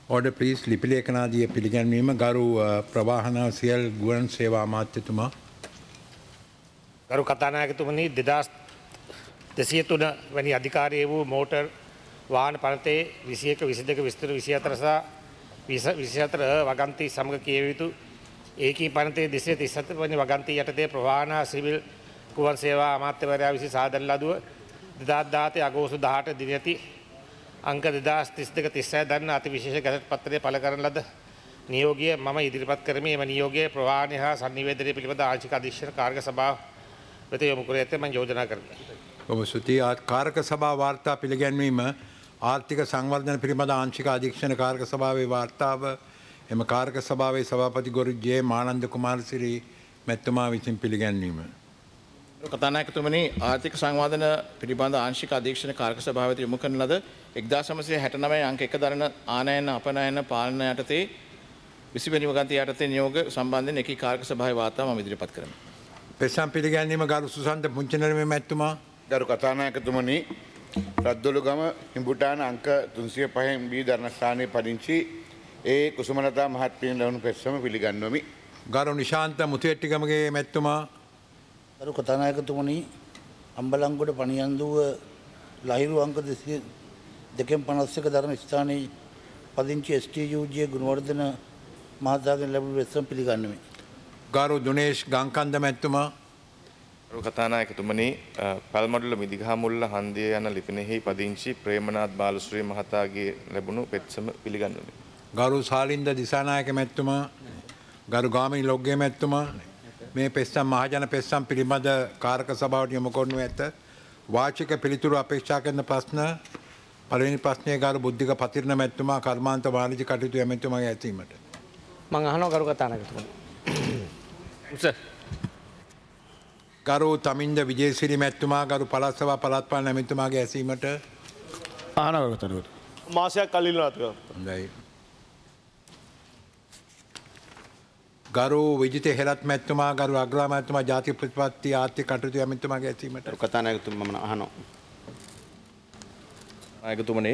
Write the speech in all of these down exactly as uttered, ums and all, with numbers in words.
Order please ලිපි ලේඛනාදී පිළිගැන්වීම ගරු ප්‍රවාහන සියල් ගුවන් සේවා අමාත්‍යතුමා. ගරු කතානායකතුමනි දෙදහස් දෙසිය තුන වැනි අධිකාරිය වූ මෝටර් වාහන පනතේ විසියක විසිදෙක විස්තර විසිහතර සහ විසිහතර වගන්ති සමග කියවිය යුතු ඒකී පනතේ දෙසිය තිස්හත වැනි වගන්ති යටතේ ප්‍රවාහන සිවිල් ගුවන් සේවා අමාත්‍යවරයා විසින් සාදන ලදුව දෙදහස් දාහතේ අගෝස්තු දහඅට දිනයති අංක දෙදහස් තිස්දෙක තිස්හය දන්න අති විශේෂ ගැසට් පත්‍රය පළ කරන ලද නියෝගය මම ඉදිරිපත් කරමි. එම නියෝගය ප්‍රවාහනය හා සංනිවේදනය පිළිබඳ ආංශික අධීක්ෂණ කාර්ය සභාව වෙත යොමු කර ඇත්තේ මම යෝජනා කරමි. ඔබ ස්තුතියි. කාර්ක සභා වාර්තා පිළිගැන්වීම ආර්ථික සංවර්ධන පිළිබඳ ආංශික අධීක්ෂණ කාර්ක සභාවේ වාර්තාව එම කාර්ක සභාවේ සභාපති ගරු ජේ මානන්ද කුමාරසිරි මැතිතුමා විසින් පිළිගැන්වීම. කතානායකතුමනි ආර්ථික සංවාධන පිළිබඳ ආංශික අධීක්ෂණ කාර්ක සභාව වෙත යොමු කරන ලද එක්දාස් නවසිය හැට නවය අංක එක දරන ආනයන අපනයන පාලන යටතේ විසි වෙනි වගන්ති යටතේ නියෝග සම්බන්ධයෙන් එකී කාර්ක සභාවේ වාර්තාව මම ඉදිරිපත් කරමි. පෙස්සම් පිළිගැන්වීම ගරු සුසන්ත පුංචිනරමේ මැතිතුමා. ගරු කතානායකතුමනි රද්දොළුගම හිඹුටාන අංක තුන්සිය පහෙන් බී ධර්මස්ථානයේ පදිංචි ඒ කුසුමලතා මහත්මිය ලැබුණු පෙත්සම පිළිගන්වමි. ගරු නිශාන්ත මුතුහෙට්ටිගමගේ මැතිතුමා. ගරු කතානායකතුමනි අම්බලන්ගොඩ පණියන්දුව ලහිරු අංක දෙසිය දෙකෙන් පනස් එක ධර්ම ස්ථානයේ පදිංචි S T U G Gunawardena මහතාගෙන් ලැබුණු පෙත්සම පිළිගන්වමි. ගරු දුනේෂ් ගංකන්ද මැතිතුමා. ගරු කතානායකතුමනි පල්මඩුල්ල මිදිගහමුල්ල හන්දිය යන ලිපිනෙහි පදිංචි ප්‍රේමනාත් බාලශ්‍රී මහතාගේ ලැබුණු පෙත්සම පිළිගන්වමි. ගරු සාලින්ද දිසානායක මැතිතුමා. ගරු ගාමිණී ලොග්ගේ මැතිතුමා. මේ පෙස්සම් මහජන පෙස්සම් පිළිබඳ කාරක සභාවට යොමු කරනු ඇත. වාචික පිළිතුරු අපේක්ෂා කරන ප්‍රශ්න පළවෙනි ප්‍රශ්නය ගරු බුද්ධික පතිරණ මැතිතුමා කර්මාන්ත වාණිජ්‍ය කටයුතු ඇමතිතුමාගේ ඇසීමට. මම අහනවා ගරු කතානායකතුමනි. උස ගරු තමින්ද විජේසිරි මැතිතුමා ගරු පළාත් සභා පළාත් පාලන ඇමතිතුමාගේ ඇසීමට. අහනවා ගරු කතානායකතුමනි. මාසයක් කලින් නාතුවා. හොඳයි. ගරු විජිත හෙලත් මැතිතුමා ගරු අග්‍රාමාත්‍යතුමා ජාතික ප්‍රතිපත්ති ආර්ථික කටයුතු ඇමතිතුමාගේ ඇසීමට. ගරු කතානායකතුමා මම අහනවා. නායකතුමනි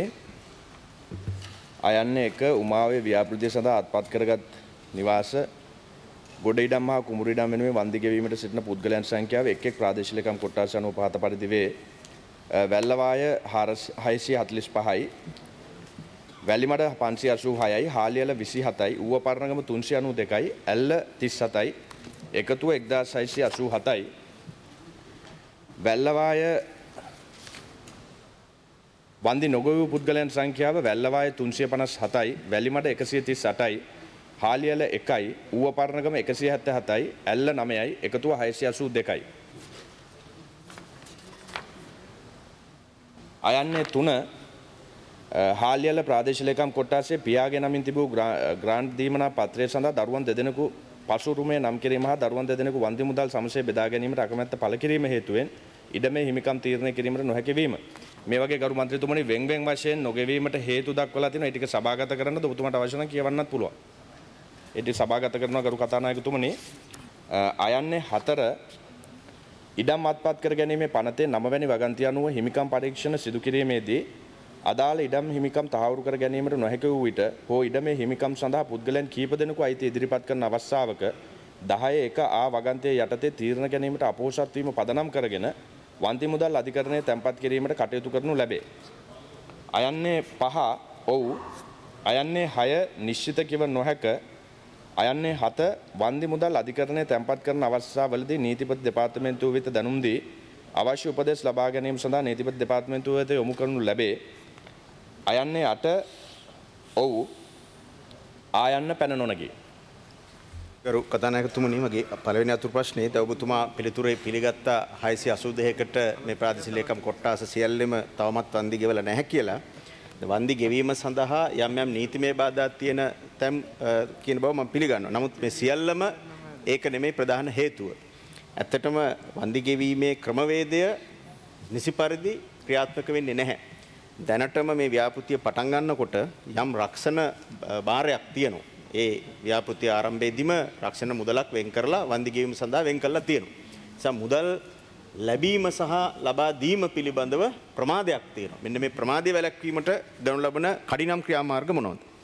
අයන්නේ එක උමාවේ ව්‍යාපෘතිය සඳහා අත්පත් කරගත් නිවාස ගොඩ ඉඩම් හා කුඹුරු ඉඩම් වෙනුවෙන් වන්දි ගෙවීමට සිටින පුද්ගලයන් සංඛ්‍යාව එක් එක් ප්‍රාදේශීය ලේකම් කොට්ටාස අනුව පහත පරිදි වේ. වැල්ලවාය හයසිය හතළිස් පහයි, වැලිමඩ පන්සිය අසූ හයයි, හාලියල විසි හතයි, ඌව පරණගම තුන්සිය අනූ දෙකයි, ඇල්ල තිස් හතයි, එකතුව එක්දාස් හයසිය අසූ හතයි, වැල්ලවාය වන්දි නොගොවූ පුද්ගලයන් සංඛ්‍යාව වැල්ලවාය තුන්සිය පනස් හතයි, වැලිමඩ එකසිය තිස් අටයි, හාලියල එකයි, ඌව පරණගම එකසිය හැත්තෑ හතයි, ඇල්ල නවයයි, එකතුව හයසිය අසූ දෙකයි. අයන්නේ තුන හාලියල ප්‍රාදේශීය ලේකම් කොට්ටාසේ පියාගේ නමින් තිබූ ග්‍රාන්ට් දීමනා පත්‍රය සඳහා දරුවන් දෙදෙනෙකු පසුරුමේ නම් කිරීම හා දරුවන් දෙදෙනෙකු වන්දි මුදල් සමසේ බෙදා ගැනීමට අකමැත්ත පළ කිරීම හේතුවෙන් ඉඩමේ හිමිකම් තීරණය කිරීමට නොහැකි වීම. මේ වගේ ගරු මන්ත්‍රීතුමනි වෙන් වෙන් වශයෙන් නොගෙවීමට හේතු දක්වලා තිනවා. ඒ ටික සභාගත කරන්නද ඔබතුමාට අවශ්‍ය නම් කියවන්නත් පුළුවන්. ඒ ටික සභාගත කරනවා ගරු කතානායකතුමනි. අයන්නේ හතර ඉඩම් අත්පත් කර ගැනීමේ පනතේ නවවැනි වගන්තිය අනුව හිමිකම් පරීක්ෂණ සිදු කිරීමේදී අදාළ ඉඩම් හිමිකම් තහවුරු කර ගැනීමට නොහැකි වූ විට හෝ ඉඩමේ හිමිකම් සඳහා පුද්ගලයන් කීප දෙනෙකු අයිති ඉදිරිපත් කරන අවස්ථාවක දහය එක ආ වගන්තිය යටතේ තීරණ ගැනීමට අපොහොසත් වීම පදනම් කරගෙන වන්ති මුදල් අධිකරණය තැන්පත් කිරීමට කටයුතු කරනු ලැබේ. අයන්නේ පහ ඔව්, අයන්නේ හය නිශ්චිත කිව නොහැක, අයන්නේ හත වන්දි මුදල් අධිකරණය තැන්පත් කරන අවස්ථාවලදී නීතිපති දෙපාර්තමේන්තුව වෙත දැනුම් දී අවශ්‍ය උපදෙස් ලබා ගැනීම සඳහා නීතිපති දෙපාර්තමේන්තුව වෙත යොමු කරනු ලැබේ. අයන්නේ අට ඔව්, ආයන්න පැන නොනගී. ගරු කතානායකතුමනි මගේ පළවෙනි අතුරු ප්‍රශ්නේ ද ඔබතුමා පිළිතුරේ පිළිගත්ත හයසිය අසූ දෙකකට මේ ප්‍රාදේශීය ලේකම් කොට්ටාස සියල්ලම තවමත් වන්දි ගෙවලා නැහැ කියලා. වන්දි ගෙවීම සඳහා යම් යම් නීතිමය බාධා තියෙන තැන් කියන බව මම පිළිගන්නවා. නමුත් මේ සියල්ලම ඒක නෙමෙයි ප්‍රධාන හේතුව. ඇත්තටම වන්දි ගෙවීමේ ක්‍රමවේදය නිසි පරිදි ක්‍රියාත්මක වෙන්නේ නැහැ. දැනටම මේ ව්‍යාපෘතිය පටන් ගන්නකොට යම් රක්ෂණ භාරයක් තියෙනවා. ඒ ව්‍යාපෘතිය ආරම්භයේදීම රක්ෂණ මුදලක් වෙන් කරලා වන්දි ගෙවීම සඳහා වෙන් කරලා තියෙනවා. නිසා මුදල් ලැබීම සහ ලබා දීම පිළිබඳව ප්‍රමාදයක් තියෙනවා. මෙන්න මේ ප්‍රමාදය වැළැක්වීමට දනු ලබන කඩිනම් ක්‍රියාමාර්ග මොනවාද?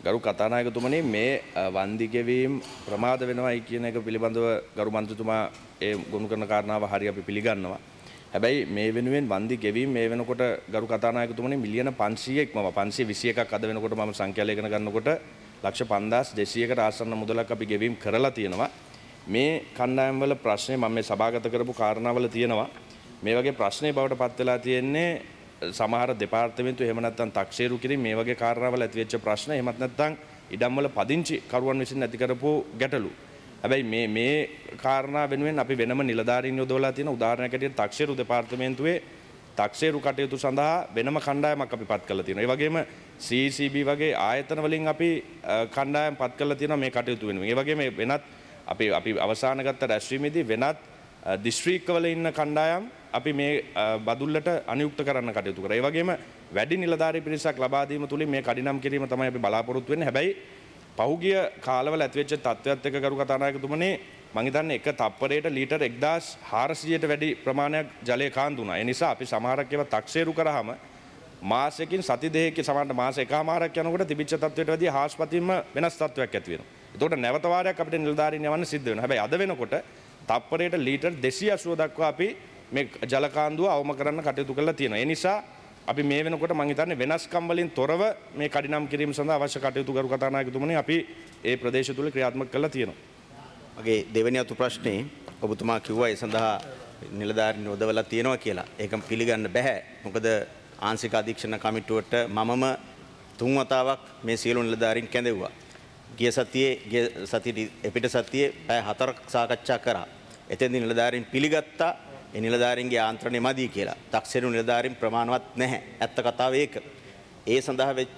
ගරු කතානායකතුමනි මේ වන්දි ගෙවීම් ප්‍රමාද වෙනවයි කියන එක පිළිබඳව ගරු මන්ත්‍රීතුමා ඒ ගොනු කරන කාරණාව හරිය අපි පිළිගන්නවා. හැබැයි මේ වෙනුවෙන් වන්දි ගෙවීම මේ වෙනකොට ගරු කතානායකතුමනි මිලියන පන්සීයක් මම පන්සිය විසි එකක් අද වෙනකොට මම සංඛ්‍යා ලේඛන ගන්නකොට ලක්ෂ පන්දාස් දෙසීයකට ආසන්න මුදලක් අපි ගෙවීම් කරලා තියෙනවා. මේ කණ්ඩායම් වල ප්‍රශ්නේ මම මේ සභාගත කරපු කාරණාවල තියෙනවා. මේ වගේ ප්‍රශ්නේ බවට පත් වෙලා තියෙන්නේ සමහර දෙපාර්තමේන්තු එහෙම නැත්නම් තක්සේරු කිරීම මේ වගේ කාරණාවල ඇති වෙච්ච ප්‍රශ්න එහෙමත් නැත්නම් ඉඩම් වල පදිංචි කරුවන් විසින් නැති කරපු ගැටලු. හැබැයි මේ මේ කාරණා වෙනුවෙන් අපි වෙනම නිලධාරීන් යොදවලා තියෙන උදාහරණයක් ඇටියට තක්සේරු දෙපාර්තමේන්තුවේ තක්සේරු කටයුතු සඳහා වෙනම කණ්ඩායමක් අපි පත් කරලා තියෙනවා. ඒ වගේම සී ඊ සී බී වගේ ආයතන වලින් අපි කණ්ඩායම් පත් කරලා තියෙනවා මේ කටයුතු වෙනුවෙන්. ඒ වගේම වෙනත් අපි අපි අවසාන ගත්ත රැස්වීමේදී වෙනත් දිස්ත්‍රික්කවල ඉන්න කණ්ඩායම් අපි මේ බදුල්ලට අනියුක්ත කරන්න කටයුතු කරා. ඒ වගේම වැඩි නිලධාරී පිරිසක් ලබා දීම තුලින් මේ කඩිනම් කිරීම තමයි අපි බලාපොරොත්තු වෙන්නේ. හැබැයි පහුගිය කාලවල ඇතිවෙච්ච තත්ත්වයක් එක්ක ගරු කතානායකතුමනි මම හිතන්නේ එක තප්පරයකට ලීටර් එක්දාස් හාරසීයට වැඩි ප්‍රමාණයක් ජලය කාන්දු වුණා. ඒ නිසා අපි සමහරක් ඒවා තක්සේරු කරාම මාසෙකින් සති දෙකකින් සමහරට මාස එකමාරක් යනකොට තිබිච්ච තත්ත්වයට වැඩිය හාස්පතින්ම වෙනස් තත්ත්වයක් ඇති වෙනවා. ඒතකොට නැවත වාරයක් අපිට නිලධාරීන් යවන්න සිද්ධ වෙනවා. හැබැයි අද වෙනකොට තප්පරයට ලීටර් දෙසිය අසූව දක්වා අපි මේ ජල කාන්දුව අවම කරන්න කටයුතු කරලා තියෙනවා. ඒ නිසා අපි මේ වෙනකොට මම හිතන්නේ වෙනස්කම් වලින් තොරව මේ කඩිනම් කිරීම සඳහා අවශ්‍ය කටයුතු කරු කතානායකතුමනි අපි ඒ ප්‍රදේශ තුල ක්‍රියාත්මක කරලා තියෙනවා. මගේ දෙවෙනි අතු ප්‍රශ්නේ ඔබතුමා කිව්වා ඒ සඳහා නිලධාරීන් යොදවලා තියෙනවා කියලා. ඒක පිළිගන්න බෑ. මොකද ආංශික අධීක්ෂණ කමිටුවට මමම තුන් වතාවක් මේ සියලු නිලධාරීන් කැඳෙව්වා. ගිය සතියේ ගිය සතියේ එපිට සතියේ පැය හතරක් සාකච්ඡා කරා. එතෙන්දී නිලධාරීන් පිළිගත්තා ඒ නිලධාරීන්ගේ ආන්ත්‍රණය මදි කියලා. තක්සේරු නිලධාරීන් ප්‍රමාණවත් නැහැ. ඇත්ත කතාව ඒක. ඒ සඳහා වෙච්ච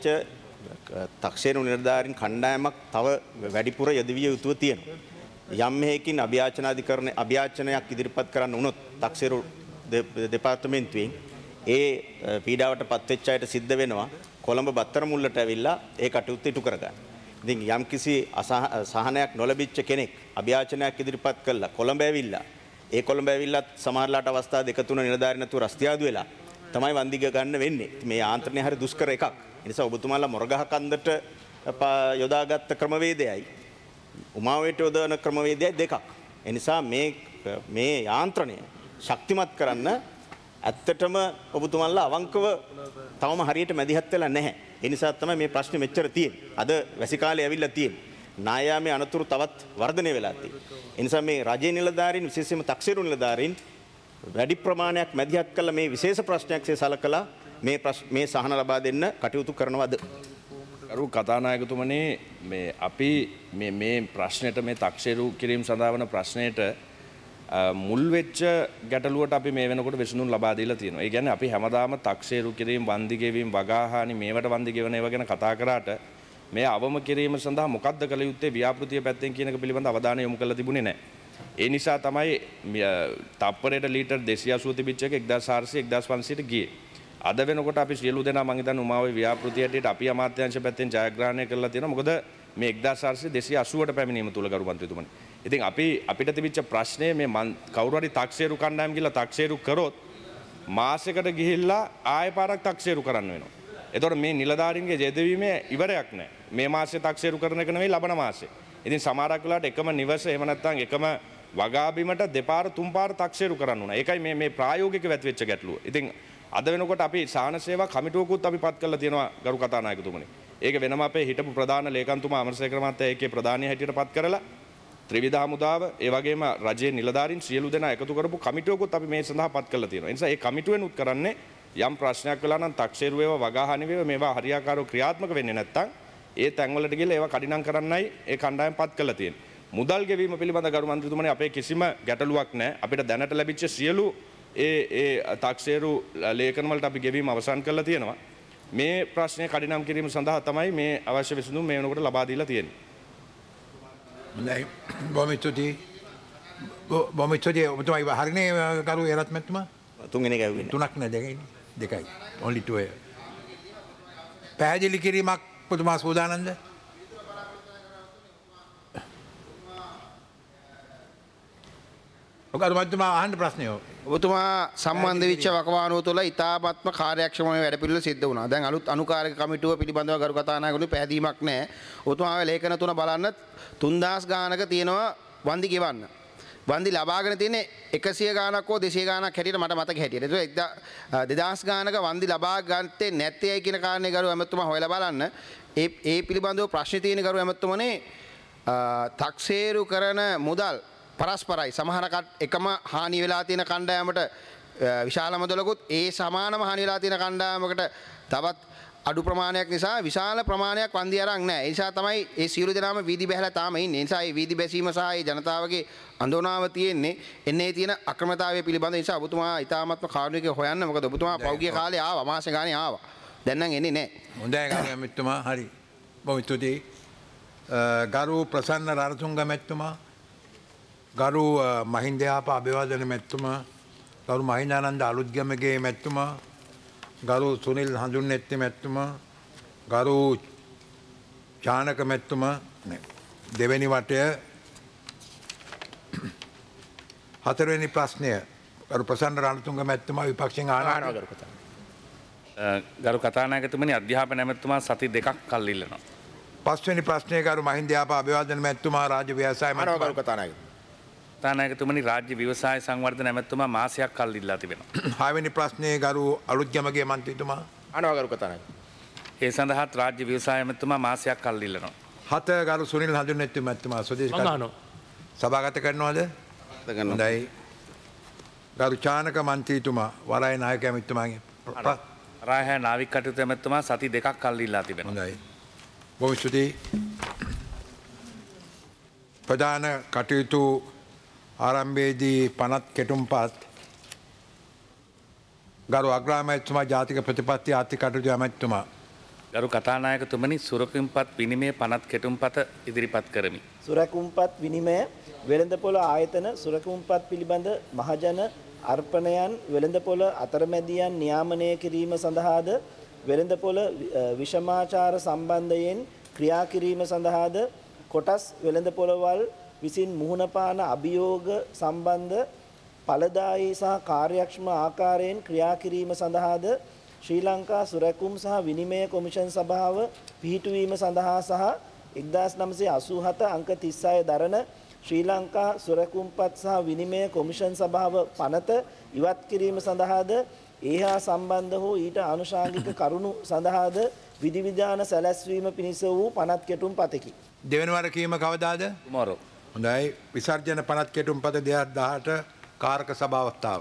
තක්සේරු නිලධාරීන් කණ්ඩායමක් තව වැඩිපුර යෙදවිය යුතුව තියෙනවා. යම් හේකින් අභියාචනාධිකරණ අභියාචනයක් ඉදිරිපත් කරන්න වුණොත් තක්සේරු දෙපාර්තමේන්තුවෙන් ඒ පීඩාවට පත්වෙච්ච අයට සිද්ධ වෙනවා කොළඹ බත්තර මුල්ලට ඇවිල්ලා ඒ කටයුත්ත ඉටු කරගන්න. ඉතින් යම් කිසි සහනයක් නොලැබිච්ච කෙනෙක් අභියාචනයක් ඉදිරිපත් කළා කොළඹ ඇවිල්ලා ඒ කොළඹ ඇවිල්ලත් සමහරලාට අවස්ථා දෙක තුන නිලධාරීන් නැතුව රස්තියාදු වෙලා තමයි වන්දිග ගන්න වෙන්නේ. මේ ආන්ත්‍රණය හරි දුෂ්කර එකක්. ඒ නිසා ඔබතුමාලා මොරගහ කන්දට යොදාගත්ත ක්‍රමවේදයයි උමාවේට යොදවන ක්‍රමවේදයයි දෙකක්. ඒ නිසා මේ මේ යාන්ත්‍රණය ශක්තිමත් කරන්න ඇත්තටම ඔබතුමාලා අවංකව තවම හරියට මැදිහත් වෙලා නැහැ. ඒ නිසා තමයි මේ ප්‍රශ්නේ මෙච්චර තියෙන්නේ. අද වැසි කාලේ ඇවිල්ලා තියෙන්නේ. නායාමේ අනතුරු තවත් වර්ධනය වෙලා තියෙනවා. ඒ නිසා මේ රජයේ නිලධාරීන් විශේෂයෙන්ම තක්සේරු නිලධාරීන් වැඩි ප්‍රමාණයක් මැදිහත් කළ මේ විශේෂ ප්‍රශ්නයක්සේ සලකලා මේ මේ සහන ලබා දෙන්න කටයුතු කරනවද? ගරු කතානායකතුමනි මේ අපි මේ මේ ප්‍රශ්නෙට මේ තක්සේරු කිරීම සඳහා වන ප්‍රශ්නෙට මුල් වෙච්ච ගැටලුවට අපි මේ වෙනකොට විසඳුම් ලබා දීලා තියෙනවා. ඒ කියන්නේ අපි හැමදාම තක්සේරු කිරීම, වන්දි ගෙවීම, වගාහානි මේවට වන්දි ගෙවන ඒවා ගැන කතා කරාට මේ අවම කිරීම සඳහා මොකක්ද කළ යුත්තේ ව්‍යාපෘතිය පැත්තෙන් කියන එක පිළිබඳ අවධානය යොමු කරලා තිබුණේ නැහැ. ඒ නිසා තමයි තප්පරයට ලීටර් දෙසිය අසූ තිබිච්ච එක එක්දාස් හාරසිය එක්දාස් පන්සීයට ගියේ. අද වෙනකොට අපි සියලු දෙනා මං හිතන්නේ උමාවේ ව්‍යාපෘතිය ඇටියට අපි අමාත්‍යාංශ පැත්තෙන් ජයග්‍රහණය කරලා තියෙනවා. මොකද මේ එක්දාස් හාරසිය දෙසිය අසූවට පැමිණීම තුල ගරු මන්ත්‍රීතුමනි. ඉතින් අපි අපිට තිබිච්ච ප්‍රශ්නේ මේ කවුරු හරි තක්සේරු කණ්ඩායම් ගිහලා තක්සේරු කරොත් මාසෙකට ගිහිල්ලා ආයෙ පාරක් තක්සේරු කරන්න වෙනවා. එතකොට මේ නිලධාරීන්ගේ යෙදවීමේ ඉවරයක් නැහැ. මේ මාසේ තක්සේරු කරන එක නෙවෙයි ලබන මාසේ. ඉතින් සමහරක් වෙලාවට එකම නිවස එහෙම නැත්නම් එකම වගාබිමට දෙපාර තුන් පාර තක්සේරු කරන්න උනා. ඒකයි මේ මේ ප්‍රායෝගිකව ඇතිවෙච්ච ගැටලුව. ඉතින් අද වෙනකොට අපි සාහන සේවා කමිටුවකුත් අපි පත් කරලා තියෙනවා ගරු කතානායකතුමනි. ඒක වෙනම අපේ හිටපු ප්‍රධාන ලේකම්තුමා අමරසේකර මහත්තයා ඒකේ ප්‍රධානී හැටියට පත් කරලා ත්‍රිවිධ හමුදාව ඒ වගේම රජයේ නිලධාරීන් සියලු දෙනා එකතු කරපු කමිටුවකුත් අපි මේ සඳහා පත් කරලා තියෙනවා. ඒ නිසා ඒ කමිටුවෙනුත් කරන්නේ යම් ප්‍රශ්නයක් වෙලා නම් තක්සේරු වේවා වගාහානි වේවා මේවා හරියාකාරව ක්‍රියාත්මක වෙන්නේ නැත්නම් ඒ තැන්වලට ගිහලා ඒවා කඩිනම් කරන්නයි ඒ කණ්ඩායම් පත් කරලා තියෙන්නේ. මුදල් ගෙවීම පිළිබඳ ගරු මන්ත්‍රීතුමනි අපේ කිසිම ගැටලුවක් නැහැ. අපිට දැනට ලැබිච්ච සියලු ඒ ඒ තක්සේරු ලේඛන වලට අපි ගෙවීම අවසන් කරලා තියෙනවා. මේ ප්‍රශ්නය කඩිනම් කිරීම සඳහා තමයි මේ අවශ්‍ය විසඳුම් මේ වෙනකොට ලබා දීලා තියෙන්නේ. හොඳයි. බොහොම ස්තුතියි. බොහොම ස්තුතියි. ඔබතුමා ඉව හරිනේ කරු එරත් මැතිතුමා? තුන්වෙනි එක ඇහුවේ. තුනක් නෑ දෙකයි. දෙකයි. only two. පැහැදිලි කිරීමක් ඔබතුමා සූදානම්ද? ගරු මන්ත්‍රීතුමා අහන්න ප්‍රශ්නය. ඔබතුමා සම්බන්ධ වෙච්ච වකවානුව තුළ ඉතාමත්ම කාර්යක්ෂම වැඩපිළිවෙල සිද්ධ වුණා. දැන් අලුත් අනුකාරක කමිටුව පිළිබඳව ගරු කතානායකතුමනි පැහැදීමක් නැහැ. ඔබතුමාගේ ලේඛන තුන බලන්න තුන්දාස් ගානක තියෙනවා වන්දි ගෙවන්න. වන්දි ලබාගෙන තියෙන්නේ එකසිය ගානක් හෝ දෙසිය ගානක් හැටියට මට මතක හැටියට. ඒක දෙදාස් ගානක වන්දි ලබා ගත්තේ නැත්තේයි කියන කාරණේ ගරු ඇමතුමා හොයලා බලන්න. ඒ ඒ පිළිබඳව ප්‍රශ්න තියෙන ගරු ඇමතුමනේ 탁සේරු කරන මුදල් පරස්පරයි. සමහර එකම හානි වෙලා තියෙන කණ්ඩායමට විශාල මුදලකුත් ඒ සමානම හානි වෙලා තියෙන කණ්ඩායමකට තවත් අඩු ප්‍රමාණයක් නිසා විශාල ප්‍රමාණයක් වන්දි අරන් නැහැ. ඒ නිසා තමයි ඒ සියලු දෙනාම වීදි බැහැලා තාම ඉන්නේ. ඒ නිසා මේ වීදි බැසීම සහ ඒ ජනතාවගේ අඳෝනාව තියෙන්නේ එන්නේ තියෙන අක්‍රමතාවය පිළිබඳ නිසා ඔබතුමා ඉතාමත්ම කාරුණිකව හොයන්න. මොකද ඔබතුමා පෞගිය කාලේ ආවා මාස ගානේ ආවා. දැන් නම් එන්නේ නැහැ. හොඳයි ගරු ඇමතුමා හරි. බොහොම ස්තුතියි. ගරු ප්‍රසන්න රණතුංග මැතිතුමා, ගරු මහින්ද යාප අබේවර්ධන මැතිතුමා, ගරු මහින්දානන්ද අලුත්ගමගේ මැතිතුමා, ගරු සුනිල් හඳුන්නෙත්ති මැතිතුමා, ගරු චානක මැතිතුමා, දෙවැනි වටය හතරවෙනි ප්‍රශ්නය ගරු ප්‍රසන්න රණතුංග මැතිතුමා විපක්ෂයෙන් ආනවා. ගරු කතානායකතුමනි අධ්‍යාපන ඇමතුමා සති දෙකක් කල් ඉල්ලනවා. පස්වෙනි ප්‍රශ්නය ගරු මහින්ද යාප අබේවර්ධන මැතිතුමා රාජ්‍ය ව්‍යවසාය මැතිතුමා. ගරු කතානායක. කතානායකතුමනි රාජ්‍ය ව්‍යවසාය සංවර්ධන ඇමතුමා මාසයක් කල් ඉල්ලා තිබෙනවා. හයවෙනි ප්‍රශ්නය ගරු අලුත්ගමගේ මන්ත්‍රීතුමා. අනවා ගරු කතානායක. ඒ සඳහාත් රාජ්‍ය ව්‍යවසාය ඇමතුමා මාසයක් කල් ඉල්ලනවා. හත ගරු සුනිල් හඳුන්නෙත්ති මැතිතුමා ස්වදේශ සභාගත කරනවද? හොඳයි. ගරු චානක මන්ත්‍රීතුමා වරාය නායක ඇමතුමාගේ රායහ නාවික කටයුතු ඇමතුමා සති දෙකක් කල් ඉල්ලා තිබෙනවා. හොඳයි. බොහොම ස්තුතියි. ප්‍රධාන කටයුතු ආරම්භයේදී පනත් කෙටුම්පත් ගරු අග්‍රාමාත්‍යතුමා ජාතික ප්‍රතිපත්ති ආර්ථික කටයුතු ඇමතුමා. ගරු කතානායකතුමනි සුරකුම්පත් විනිමය පනත් කෙටුම්පත ඉදිරිපත් කරමි. සුරකුම්පත් විනිමය වෙළඳපොළ ආයතන සුරකුම්පත් පිළිබඳ මහජන අර්පණයන් වෙළඳපොළ අතරමැදියන් නියාමනය කිරීම සඳහාද වෙළඳපොළ විෂමාචාර සම්බන්ධයෙන් ක්‍රියා කිරීම සඳහාද කොටස් වෙළඳපොළවල් විසින් මුහුණ පාන අභියෝග සම්බන්ධ ඵලදායී සහ කාර්යක්ෂම ආකාරයෙන් ක්‍රියා කිරීම සඳහාද ශ්‍රී ලංකා සුරකුම් සහ විනිමය කොමිෂන් සභාව පිහිටුවීම සඳහා සහ එක්දාස් නවසිය අසූ හත අංක තිස් හය දරන ශ්‍රී ලංකා සුරකුම්පත් සහ විනිමය කොමිෂන් සභාව පනත ඉවත් කිරීම සඳහාද ඒ හා සම්බන්ධ හෝ ඊට ආනුෂාංගික කරුණු සඳහාද විධිවිධාන සැලැස්වීම පිණිස වූ පනත් කෙටුම් පතකි. දෙවන වර කීම කවදාද? tomorrow. හොඳයි. විසර්ජන පනත් කෙටුම් පත දෙහක් දහට කාරක සභාවස්ථාව.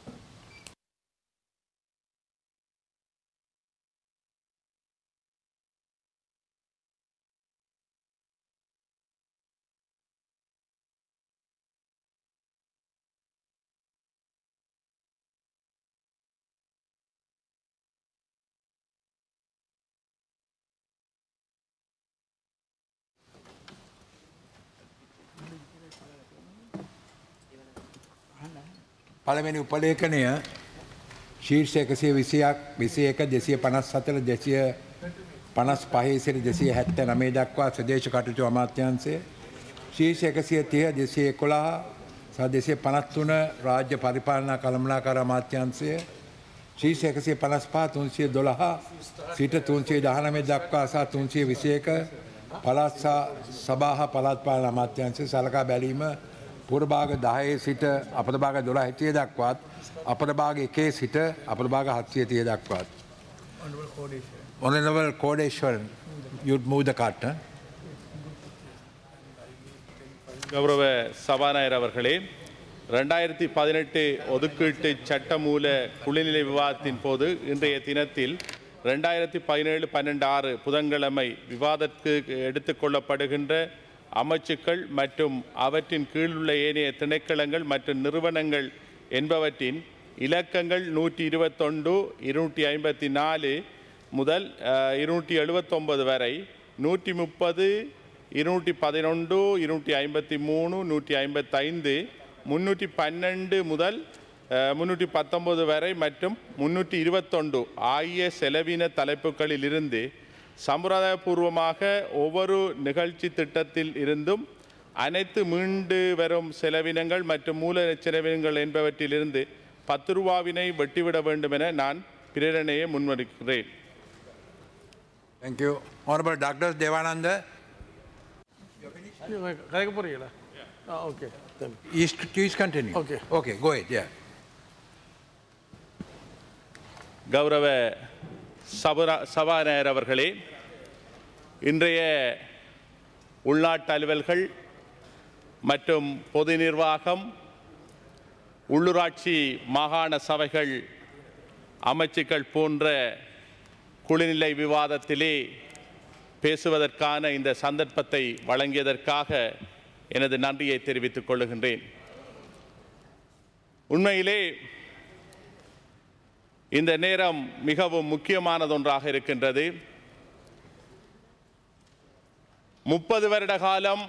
පළවෙනි උපලේඛනය ශීර්ෂ එකසිය විසියක් විසි එක දෙසිය පනස් හතර දෙසිය පනස් පහේ සිට දෙසිය හැත්තෑ නවය දක්වා ස්වදේශ කටයුතු අමාත්‍යාංශය ශීර්ෂ එකසිය තිහ දෙසිය එකොළහ සහ දෙසිය පනස් තුන රාජ්‍ය පරිපාලන කළමනාකාර අමාත්‍යාංශය ශීර්ෂ එකසිය පනස් පහ තුන්සිය දොළහ සිට තුන්සිය දහනවය දක්වා සහ තුන්සිය විසි එක පළාත් සභා හා පළාත් පාලන අමාත්‍යාංශය සලකා බැලීම පූර්ව භාග දහයේ සිට අපර භාග දොළහ තිහ දක්වාත් අපර භාග එකේ සිට අපර භාග හත්සිය තිහ දක්වාත්. Honorable Kodeshwaran, you'd move the cart. Huh? கௌரவ சபாநாயகர் அவர்களே, ரெண்டாயிரத்தி பதினெட்டு ஒதுக்கீட்டு சட்டமூல குளிர்நிலை விவாதத்தின் போது இன்றைய தினத்தில் ரெண்டாயிரத்தி பதினேழு பன்னெண்டு ஆறு புதன்கிழமை விவாதத்துக்கு எடுத்துக்கொள்ளப்படுகின்ற அமைச்சுக்கள் மற்றும் அவற்றின் கீழுள்ள ஏனைய திணைக்களங்கள் மற்றும் நிறுவனங்கள் என்பவற்றின் இலக்கங்கள் நூற்றி இருபத்தொன்று இருநூற்றி ஐம்பத்தி நாலு முதல் இருநூற்றி எழுபத்தொன்பது வரை நூற்றி முப்பது இருநூற்றி பதினொன்று இருநூற்றி ஐம்பத்தி மூணு நூற்றி ஐம்பத்தைந்து முன்னூற்றி பன்னெண்டு முதல் முன்னூற்றி பத்தொன்பது வரை மற்றும் முன்னூற்றி இருபத்தொன்று ஆகிய செலவின தலைப்புகளில் இருந்து சம்பிரதாயபூர்வமாக ஒவ்வொரு நிகழ்ச்சி திட்டத்தில் இருந்தும் அனைத்து மீண்டு வரும் செலவினங்கள் மற்றும் மூலதன செலவினங்கள் என்பவற்றிலிருந்து பத்து ரூபாவினை வெட்டிவிட வேண்டும் என நான் பிரேரணையை முன்வைக்கிறேன். Thank you. Honorable Doctor Devananda. கதைக்க போறீங்களா? Okay. Please, please continue. Okay. Okay, go ahead. Yeah. கௌரவ சபா சபாநாயகர் அவர்களே, இன்றைய உள்நாட்டு அலுவல்கள் மற்றும் பொது நிர்வாகம், உள்ளூராட்சி மாகாண சபைகள் அமைச்சுக்கள் போன்ற குழுநிலை விவாதத்திலே பேசுவதற்கான இந்த சந்தர்ப்பத்தை வழங்கியதற்காக எனது நன்றியை தெரிவித்துக் கொள்கின்றேன். உண்மையிலே இந்த நேரம் மிகவும் முக்கியமானதொன்றாக இருக்கின்றது. முப்பது வருட காலம்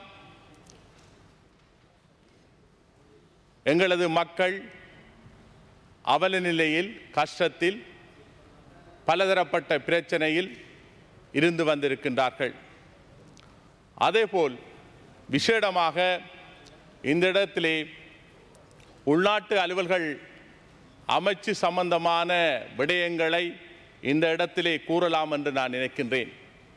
எங்களது மக்கள் அவல நிலையில், கஷ்டத்தில், பலதரப்பட்ட பிரச்சனையில் இருந்து வந்திருக்கின்றார்கள். அதேபோல் விசேடமாக இந்த இடத்திலே உள்நாட்டு அலுவல்கள் அமைச்சு சம்பந்தமான விடயங்களை இந்த இடத்திலே கூறலாம் என்று நான் நினைக்கின்றேன்.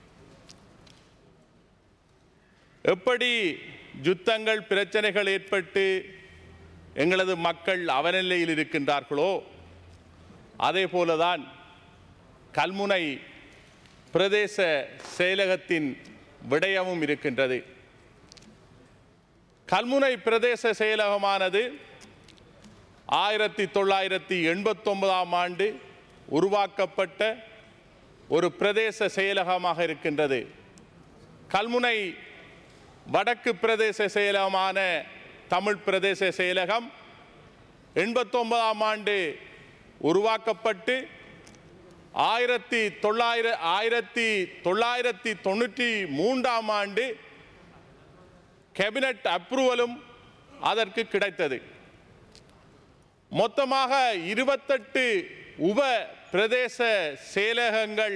எப்படி யுத்தங்கள், பிரச்சனைகள் ஏற்பட்டு எங்களது மக்கள் அவநிலையில் இருக்கின்றார்களோ அதே போலதான் கல்முனை பிரதேச செயலகத்தின் விடயமும் இருக்கின்றது. கல்முனை பிரதேச செயலகமானது ஆயிரத்தி தொள்ளாயிரத்தி எண்பத்தி ஒன்பதாம் ஆண்டு உருவாக்கப்பட்ட ஒரு பிரதேச செயலகமாக இருக்கின்றது. கல்முனை வடக்கு பிரதேச செயலகமான தமிழ் பிரதேச செயலகம் எண்பத்தி ஒன்பதாம் ஆண்டு உருவாக்கப்பட்டு ஆயிரத்தி தொள்ளாயிர ஆயிரத்தி தொள்ளாயிரத்தி தொண்ணூற்றி மூன்றாம் ஆண்டு கேபினட் அப்ரூவலும் அதற்கு கிடைத்தது. மொத்தமாக இருபத்தெட்டு உப பிரதேச செயலகங்கள்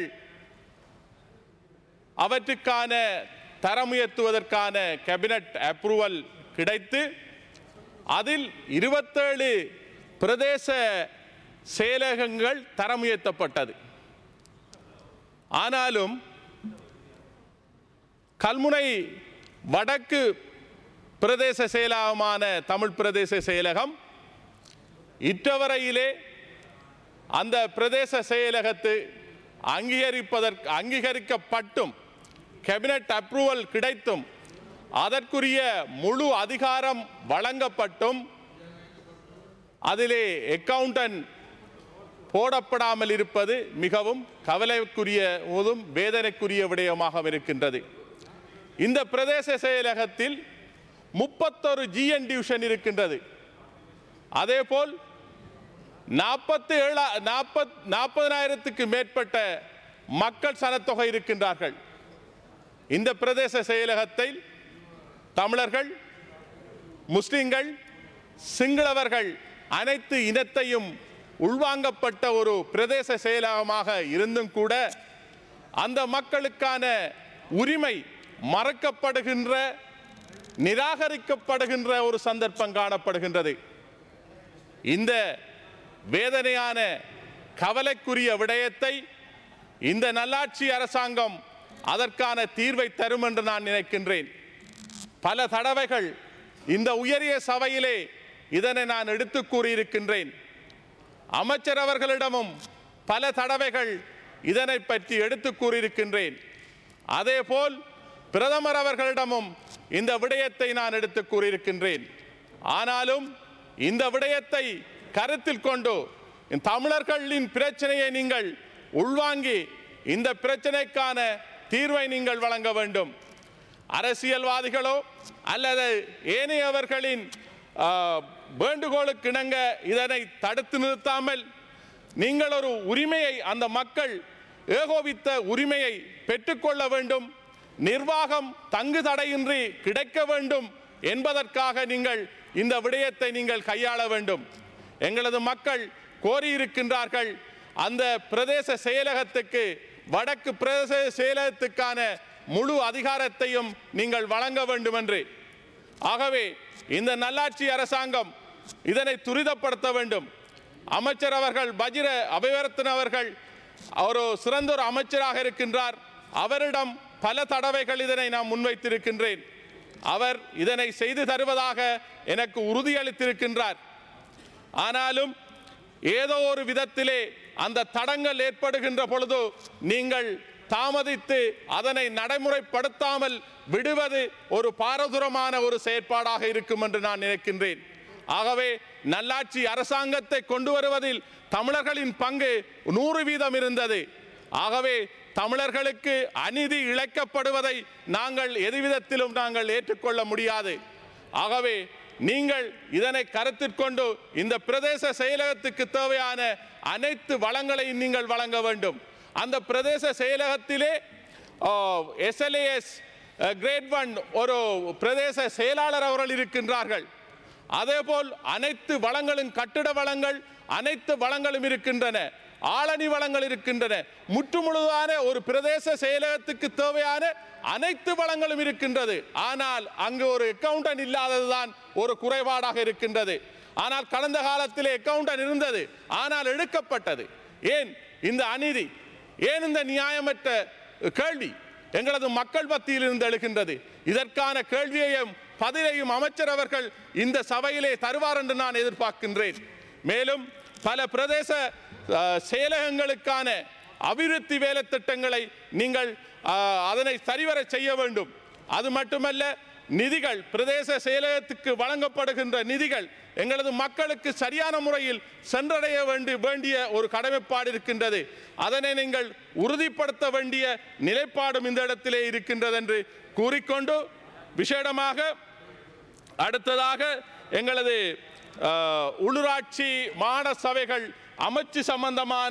அவற்றுக்கான தரம் உயர்த்துவதற்கான கேபினட் அப்ரூவல் கிடைத்து அதில் இருபத்தேழு பிரதேச செயலகங்கள் தரம் உயர்த்தப்பட்டது. ஆனாலும் கல்முனை வடக்கு பிரதேச செயலகமான தமிழ் பிரதேச செயலகம் இற்றவரையிலே அந்த பிரதேச செயலகத்து அங்கீகரிப்பதற்கு அங்கீகரிக்கப்பட்டும் கேபினட் அப்ரூவல் கிடைத்தும் அதற்குரிய முழு அதிகாரம் வழங்கப்பட்டும் அதிலே அக்கவுண்டன்ட் போடப்படாமல் இருப்பது மிகவும் கவலைக்குரிய போதும் வேதனைக்குரிய விடயமாக இருக்கின்றது. இந்த பிரதேச செயலகத்தில் முப்பத்தொரு ஜிஎன் டிவிஷன் இருக்கின்றது. அதேபோல் நாற்பத்தி ஏழா நாற்பத் நாற்பதனாயிரத்துக்கு மேற்பட்ட மக்கள் சனத்தொகை இருக்கின்றார்கள். இந்த பிரதேச செயலகத்தை தமிழர்கள், முஸ்லிம்கள், சிங்களவர்கள் அனைத்து இனத்தையும் உள்வாங்கப்பட்ட ஒரு பிரதேச செயலகமாக இருந்தும் கூட அந்த மக்களுக்கான உரிமை மறக்கப்படுகின்ற, நிராகரிக்கப்படுகின்ற ஒரு சந்தர்ப்பம் காணப்படுகின்றது. இந்த வேதனையான கவலைக்குரிய விடயத்தை இந்த நல்லாட்சி அரசாங்கம் அதற்கான தீர்வை தரும் என்று நான் நினைக்கின்றேன். பல தடவைகள் இந்த உயரிய சபையிலே இதனை நான் எடுத்து கூறியிருக்கின்றேன். அமைச்சர் அவர்களிடமும் பல தடவைகள் இதனை பற்றி எடுத்து கூறியிருக்கின்றேன். அதேபோல் பிரதமர் அவர்களிடமும் இந்த விடயத்தை நான் எடுத்து கூறியிருக்கின்றேன். ஆனாலும் இந்த விடயத்தை கருத்தில் கொண்டு தமிழர்களின் பிரச்சனையை நீங்கள் உள்வாங்கி இந்த பிரச்சனைக்கான தீர்வை நீங்கள் வழங்க வேண்டும். அரசியல்வாதிகளோ அல்லது ஏனையவர்களின் வேண்டுகோளுக்கு இணங்க இதனை தடுத்து நிறுத்தாமல் நீங்கள் ஒரு உரிமையை, அந்த மக்கள் ஏகோபித்த உரிமையை பெற்றுக்கொள்ள வேண்டும், நிர்வாகம் தங்கு தடையின்றி கிடைக்க வேண்டும் என்பதற்காக நீங்கள் இந்த விடயத்தை நீங்கள் கையாள வேண்டும். எங்களது மக்கள் கோரியிருக்கின்றார்கள், அந்த பிரதேச செயலகத்துக்கு, வடக்கு பிரதேச செயலகத்துக்கான முழு அதிகாரத்தையும் நீங்கள் வழங்க வேண்டும் என்று. ஆகவே இந்த நல்லாட்சி அரசாங்கம் இதனை துரிதப்படுத்த வேண்டும். அமைச்சர் அவர்கள் பஜிர அபிவர்த்தன அவர்கள் ஒரு சிறந்த ஒரு அமைச்சராக இருக்கின்றார். அவரிடம் பல தடவைகள் இதனை நான் முன்வைத்திருக்கின்றேன். அவர் இதனை செய்து தருவதாக எனக்கு உறுதியளித்திருக்கின்றார். ஆனாலும் ஏதோ ஒரு விதத்திலே அந்த தடங்கள் ஏற்படுகின்ற பொழுது நீங்கள் தாமதித்து அதனை நடைமுறைப்படுத்தாமல் விடுவது ஒரு பாரதூரமான ஒரு செயற்பாடாக இருக்கும் என்று நான் நினைக்கின்றேன். ஆகவே நல்லாட்சி அரசாங்கத்தை கொண்டு வருவதில் தமிழர்களின் பங்கு நூறு வீதம் இருந்தது. ஆகவே தமிழர்களுக்கு அநீதி இழைக்கப்படுவதை நாங்கள் எதுவிதத்திலும் நாங்கள் ஏற்றுக்கொள்ள முடியாது. ஆகவே நீங்கள் இதனை கருத்திற்கொண்டு இந்த பிரதேச செயலகத்துக்கு தேவையான அனைத்து வளங்களையும் நீங்கள் வழங்க வேண்டும். அந்த பிரதேச செயலகத்திலே எஸ்எல்ஏஎஸ் கிரேட் ஒன் ஒரு பிரதேச செயலாளர் அவர்கள் இருக்கின்றார்கள். அதேபோல் அனைத்து வளங்களும் கட்டிட வளங்கள் அனைத்து வளங்களும் இருக்கின்றன, ஆளணி வளங்கள் இருக்கின்றன. முற்றுமுழுதான ஒரு பிரதேச செயலகத்துக்கு தேவையான அனைத்து வளங்களும் இருக்கின்றது. ஆனால் அங்கு ஒரு அக்கவுண்டன்ட் இல்லாததுதான் ஒரு குறைபாடாக இருக்கின்றது. ஆனால் கடந்த காலத்திலே அக்கவுண்டன்ட் இருந்தது, ஆனால் எடுக்கப்பட்டது. ஏன் இந்த அநீதி, ஏன் இந்த நியாயமற்ற கேள்வி எங்களது மக்கள் மத்தியில் இருந்து எழுகின்றது? இதற்கான கேள்வியையும் பதிலையும் அமைச்சர் அவர்கள் இந்த சபையிலே தருவார் என்று நான் எதிர்பார்க்கின்றேன். மேலும் பல பிரதேச செயலகங்களுக்கான அபிவிருத்தி வேலை திட்டங்களை நீங்கள் அதனை சரிவர செய்ய வேண்டும். அது மட்டுமல்ல, நிதிகள் பிரதேச செயலகத்துக்கு வழங்கப்படுகின்ற நிதிகள் எங்களது மக்களுக்கு சரியான முறையில் சென்றடைய வேண்டி வேண்டிய ஒரு கடமைப்பாடு இருக்கின்றது. அதனை நீங்கள் உறுதிப்படுத்த வேண்டிய நிலைப்பாடும் இந்த இடத்திலே இருக்கின்றது என்று கூறிக்கொண்டு, விசேடமாக அடுத்ததாக எங்களது உள்ளூராட்சி மாகாண சபைகள் அமைச்சு சம்பந்தமான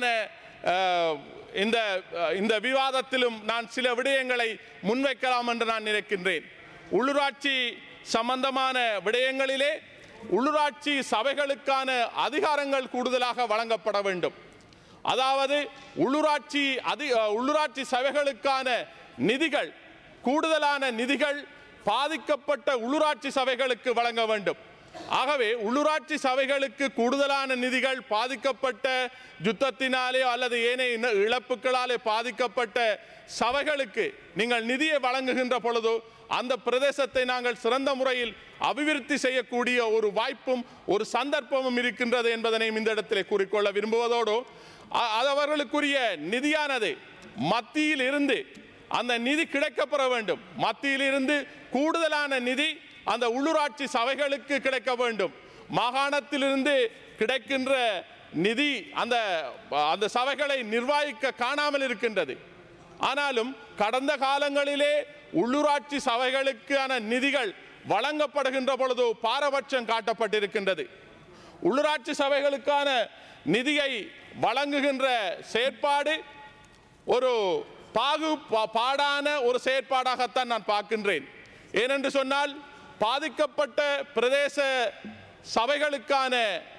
இந்த இந்த விவாதத்திலும் நான் சில விடயங்களை முன்வைக்கலாம் என்று நான் நினைக்கின்றேன். உள்ளூராட்சி சம்பந்தமான விடயங்களிலே உள்ளூராட்சி சபைகளுக்கான அதிகாரங்கள் கூடுதலாக வழங்கப்பட வேண்டும். அதாவது உள்ளூராட்சி அதி உள்ளூராட்சி சபைகளுக்கான நிதிகள், கூடுதலான நிதிகள் பாதிக்கப்பட்ட உள்ளூராட்சி சபைகளுக்கு வழங்க வேண்டும். ஆகவே உள்ளூராட்சி சபைகளுக்கு கூடுதலான நிதிகள் பாதிக்கப்பட்ட யுத்தத்தினாலே அல்லது ஏனைய இழப்புகளாலே பாதிக்கப்பட்ட சபைகளுக்கு நீங்கள் நிதியை வழங்குகின்ற பொழுது அந்த பிரதேசத்தை நாங்கள் சிறந்த முறையில் அபிவிருத்தி செய்யக்கூடிய ஒரு வாய்ப்பும் ஒரு சந்தர்ப்பமும் இருக்கின்றது என்பதனை இந்த இடத்திலே கூறிக்கொள்ள விரும்புவதோடு, அவர்களுக்குரிய நிதியானது மத்தியில் இருந்து அந்த நிதி கிடைக்கப்பெற வேண்டும். மத்தியில் இருந்து கூடுதலான நிதி அந்த உள்ளூராட்சி சபைகளுக்கு கிடைக்க வேண்டும். மாகாணத்திலிருந்து கிடைக்கின்ற நிதி அந்த அந்த சபைகளை நிர்வகிக்க காணாமல் இருக்கின்றது. ஆனாலும் கடந்த காலங்களிலே உள்ளூராட்சி சபைகளுக்கான நிதிகள் வழங்கப்படுகின்ற பொழுது பாரபட்சம் காட்டப்பட்டிருக்கின்றது. உள்ளூராட்சி சபைகளுக்கான நிதியை வழங்குகின்ற செயற்பாடு ஒரு பாகு பாடான ஒரு செயற்பாடாகத்தான் நான் பார்க்கின்றேன். ஏனென்று சொன்னால், பாதிக்கப்பட்ட பிரதேச சபைகளுக்கான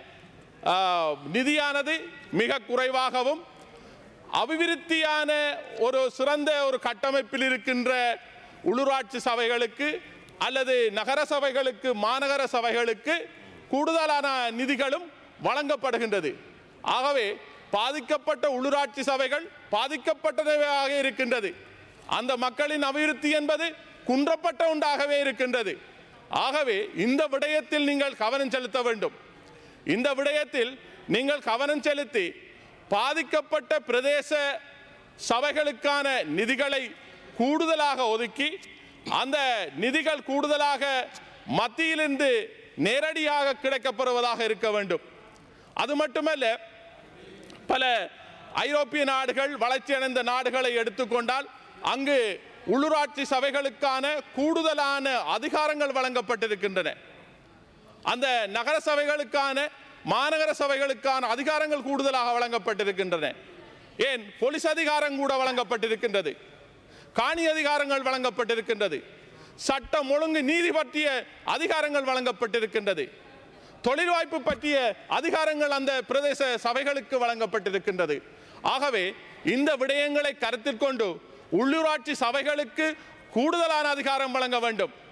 நிதியானது மிக குறைவாகவும், அபிவிருத்தியான ஒரு சிறந்த ஒரு கட்டமைப்பில் இருக்கின்ற உள்ளூராட்சி சபைகளுக்கு அல்லது நகர சபைகளுக்கு மாநகர சபைகளுக்கு கூடுதலான நிதிகளும் வழங்கப்படுகின்றது. ஆகவே பாதிக்கப்பட்ட உள்ளூராட்சி சபைகள் பாதிக்கப்பட்டவையாக இருக்கின்றது. அந்த மக்களின் அபிவிருத்தி என்பது குன்றப்பட்ட ஒன்றாகவே இருக்கின்றது. ஆகவே இந்த விடயத்தில் நீங்கள் கவனம் செலுத்த வேண்டும். இந்த விடயத்தில் நீங்கள் கவனம் செலுத்தி பாதிக்கப்பட்ட பிரதேச சபைகளுக்கான நிதிகளை கூடுதலாக ஒதுக்கி அந்த நிதிகள் கூடுதலாக மத்தியிலிருந்து நேரடியாக கிடைக்கப்பெறுவதாக இருக்க வேண்டும். அது மட்டுமல்ல, பல ஐரோப்பிய நாடுகள், வளர்ச்சியடைந்த நாடுகளை எடுத்துக்கொண்டால் அங்கு உள்ளூராட்சி சபைகளுக்கான கூடுதலான அதிகாரங்கள் வழங்கப்பட்டிருக்கின்றன. அந்த நகர சபைகளுக்கான மாநகர சபைகளுக்கான அதிகாரங்கள் கூடுதலாக வழங்கப்பட்டிருக்கின்றன. ஏன் போலீஸ் அதிகாரம் கூட வழங்கப்பட்டிருக்கின்றது, காணி அதிகாரங்கள் வழங்கப்பட்டிருக்கின்றது, சட்டம் ஒழுங்கு நீதி பற்றிய அதிகாரங்கள் வழங்கப்பட்டிருக்கின்றது, தொழில் வாய்ப்பு பற்றிய அதிகாரங்கள் அந்த பிரதேச சபைகளுக்கு வழங்கப்பட்டிருக்கின்றது. ஆகவே இந்த விடயங்களை கருத்தில் கொண்டு உள்ளூராட்சி சபைகளுக்கு கூடுதலான அதிகாரம் வழங்க வேண்டும்.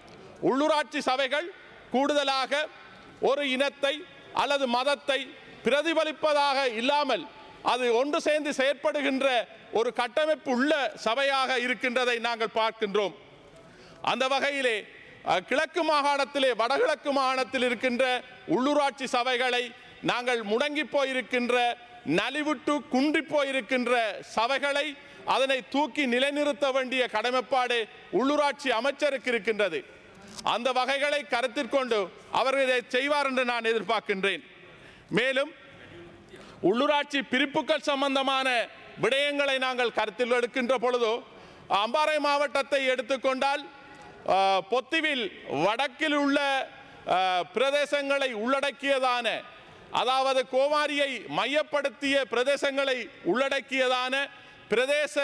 உள்ளூராட்சி சபைகள் கூடுதலாக ஒரு இனத்தை அல்லது மதத்தை பிரதிபலிப்பதாக இல்லாமல் அது ஒன்று சேர்ந்து செயற்படுகின்ற ஒரு கட்டமைப்பு உள்ள சபையாக இருக்கின்றதை நாங்கள் பார்க்கின்றோம். அந்த வகையிலே கிழக்கு மாகாணத்திலே வடகிழக்கு மாகாணத்தில் இருக்கின்ற உள்ளூராட்சி சபைகளை நாங்கள் முடங்கி போயிருக்கின்ற நலிவுட்டு குன்றி போயிருக்கின்ற சபைகளை அதனை தூக்கி நிலைநிறுத்த வேண்டிய கடமைப்பாடு உள்ளூராட்சி அமைச்சருக்கு இருக்கின்றது. அந்த வகைகளை கருத்தில் கொண்டு அவர்கள் இதை செய்வார் என்று நான் எதிர்பார்க்கின்றேன். மேலும் உள்ளூராட்சி பிரிப்புகள் சம்பந்தமான விடயங்களை நாங்கள் கருத்தில் எடுக்கின்ற பொழுது அம்பாறை மாவட்டத்தை எடுத்துக்கொண்டால் பொத்திவில் வடக்கில் உள்ள பிரதேசங்களை உள்ளடக்கியதான, அதாவது கோமாரியை மையப்படுத்திய பிரதேசங்களை உள்ளடக்கியதான பிரதேச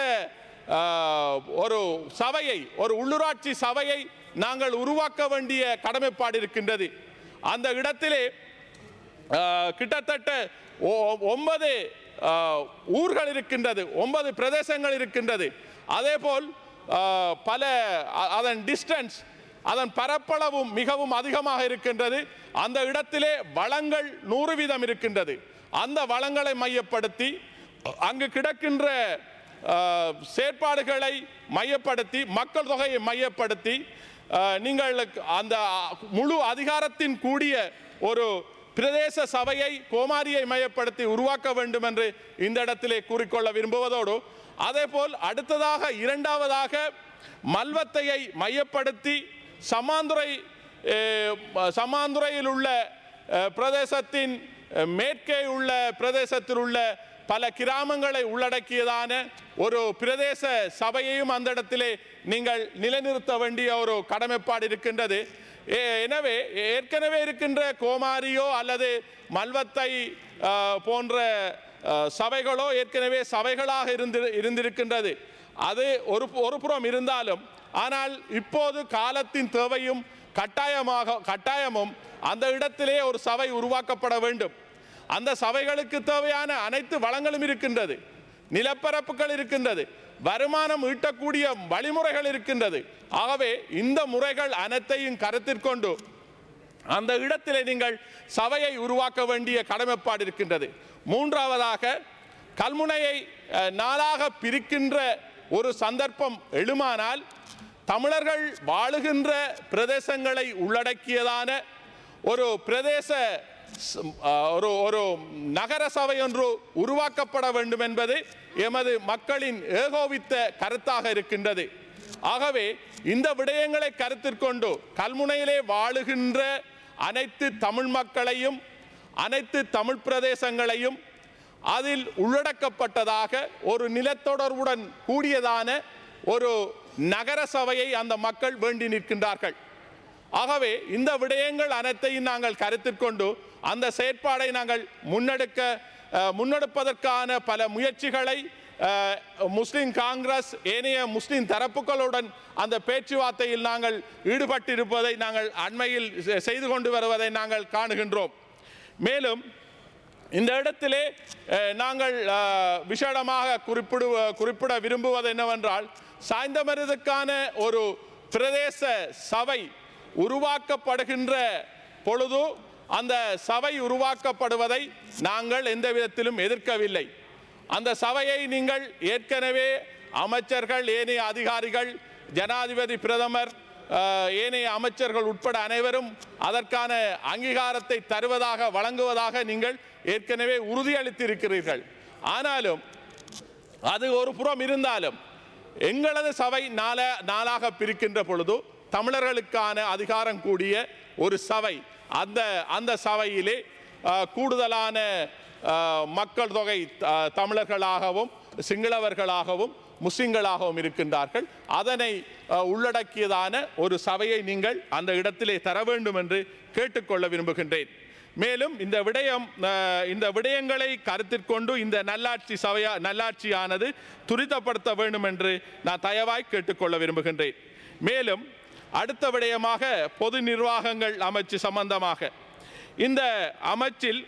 ஒரு சபையை, ஒரு உள்ளூராட்சி சபையை நாங்கள் உருவாக்க வேண்டிய கடமைப்பாடு இருக்கின்றது. அந்த இடத்திலே கிட்டத்தட்ட ஒன்பது ஊர்கள் இருக்கின்றது, ஒன்பது பிரதேசங்கள் இருக்கின்றது. அதேபோல் பல அதன் டிஸ்டன்ஸ், அதன் பரப்பளவும் மிகவும் அதிகமாக இருக்கின்றது. அந்த இடத்திலே வளங்கள் நூறு வீதம் இருக்கின்றது. அந்த வளங்களை மையப்படுத்தி அங்கு கிடக்கின்ற செயற்பாடுகளை மையப்படுத்தி மக்கள் தொகையை மையப்படுத்தி நீங்கள் அந்த முழு அதிகாரத்தின் கூடிய ஒரு பிரதேச சபையை கோமாரியை மையப்படுத்தி உருவாக்க வேண்டும் என்று இந்த இடத்திலே கூறிக்கொள்ள விரும்புவதோடு, அதேபோல் அடுத்ததாக இரண்டாவதாக மல்வத்தையை மையப்படுத்தி சமாந்துறை சமாந்துறையில் உள்ள பிரதேசத்தின் மேற்கே உள்ள பிரதேசத்தில் உள்ள பல கிராமங்களை உள்ளடக்கியதான ஒரு பிரதேச சபையையும் அந்த இடத்திலே நீங்கள் நிலைநிறுத்த வேண்டிய ஒரு கடமைப்பாடு இருக்கின்றது. எனவே ஏற்கனவே இருக்கின்ற கோமாரியோ அல்லது மல்வத்தை போன்ற சபைகளோ ஏற்கனவே சபைகளாக இருந்து இருந்திருக்கின்றது. அது ஒரு ஒரு புறம் இருந்தாலும், ஆனால் இப்போது காலத்தின் தேவையும் கட்டாயமாக கட்டாயமும் அந்த இடத்திலே ஒரு சபை உருவாக்கப்பட வேண்டும். அந்த சபைகளுக்கு தேவையான அனைத்து வளங்களும் இருக்கின்றது, நிலப்பரப்புகள் இருக்கின்றது, வருமானம் ஈட்டக்கூடிய வழிமுறைகள் இருக்கின்றது. ஆகவே இந்த முறைகள் அனைத்தையும் கருத்தில் கொண்டு அந்த இடத்திலே நீங்கள் சபையை உருவாக்க வேண்டிய கடமைப்பாடு இருக்கின்றது. மூன்றாவதாக கல்முனையை நாளாக பிரிக்கின்ற ஒரு சந்தர்ப்பம் எழுமானால் தமிழர்கள் வாழுகின்ற பிரதேசங்களை உள்ளடக்கியதான ஒரு பிரதேச ஒரு ஒரு நகர சபை ஒன்று உருவாக்கப்பட வேண்டும் என்பது எமது மக்களின் ஏகோபித்த கருத்தாக இருக்கின்றது. ஆகவே இந்த விடயங்களை கருத்தில் கொண்டு கல்முனையிலே வாழுகின்ற அனைத்து தமிழ் மக்களையும் அனைத்து தமிழ் பிரதேசங்களையும் அதில் உள்ளடக்கப்பட்டதாக ஒரு நிலத்தொடர்புடன் கூடியதான ஒரு நகர சபையை அந்த மக்கள் வேண்டி நிற்கின்றார்கள். ஆகவே இந்த விடயங்கள் அனைத்தையும் நாங்கள் கருத்தில் கொண்டு அந்த செயற்பாடை நாங்கள் முன்னெடுக்க முன்னெடுப்பதற்கான பல முயற்சிகளை முஸ்லிம் காங்கிரஸ் ஏனைய முஸ்லிம் தரப்புகளுடன் அந்த பேச்சுவார்த்தையில் நாங்கள் ஈடுபட்டிருப்பதை நாங்கள் அண்மையில் செய்து கொண்டு வருவதை நாங்கள் காணுகின்றோம். மேலும் இந்த இடத்திலே நாங்கள் விசேடமாக குறிப்பிடு குறிப்பிட விரும்புவது என்னவென்றால், சாய்ந்தமருதுக்கான ஒரு பிரதேச சபை உருவாக்கப்படுகின்ற பொழுது அந்த சபை உருவாக்கப்படுவதை நாங்கள் எந்த விதத்திலும் எதிர்க்கவில்லை. அந்த சபையை நீங்கள் ஏற்கனவே அமைச்சர்கள், ஏனைய அதிகாரிகள், ஜனாதிபதி, பிரதமர், ஏனைய அமைச்சர்கள் உட்பட அனைவரும் அதற்கான அங்கீகாரத்தை தருவதாக வழங்குவதாக நீங்கள் ஏற்கனவே உறுதியளித்திருக்கிறீர்கள். ஆனாலும் அது ஒரு புறம் இருந்தாலும் எங்களது சபை நாள நாளாக பிரிக்கின்ற பொழுது தமிழர்களுக்கான அதிகாரம் கூடிய ஒரு சபை, அந்த அந்த சபையிலே கூடுதலான மக்கள் தொகை தமிழர்களாகவும் சிங்களவர்களாகவும் முஸ்லிம்களாகவும் இருக்கின்றார்கள். அதனை உள்ளடக்கியதான ஒரு சபையை நீங்கள் அந்த இடத்திலே தர வேண்டும் என்று கேட்டுக்கொள்ள விரும்புகின்றேன். மேலும் இந்த விடயம் இந்த விடயங்களை கருத்தில் கொண்டு இந்த நல்லாட்சி சபையா நல்லாட்சியானது துரிதப்படுத்த வேண்டும் என்று நான் தயவாய் கேட்டுக்கொள்ள விரும்புகின்றேன். மேலும் அடுத்த விடயமாக பொது நிர்வாகங்கள் அமைச்சு சம்பந்தமாக இந்த அமைச்சில்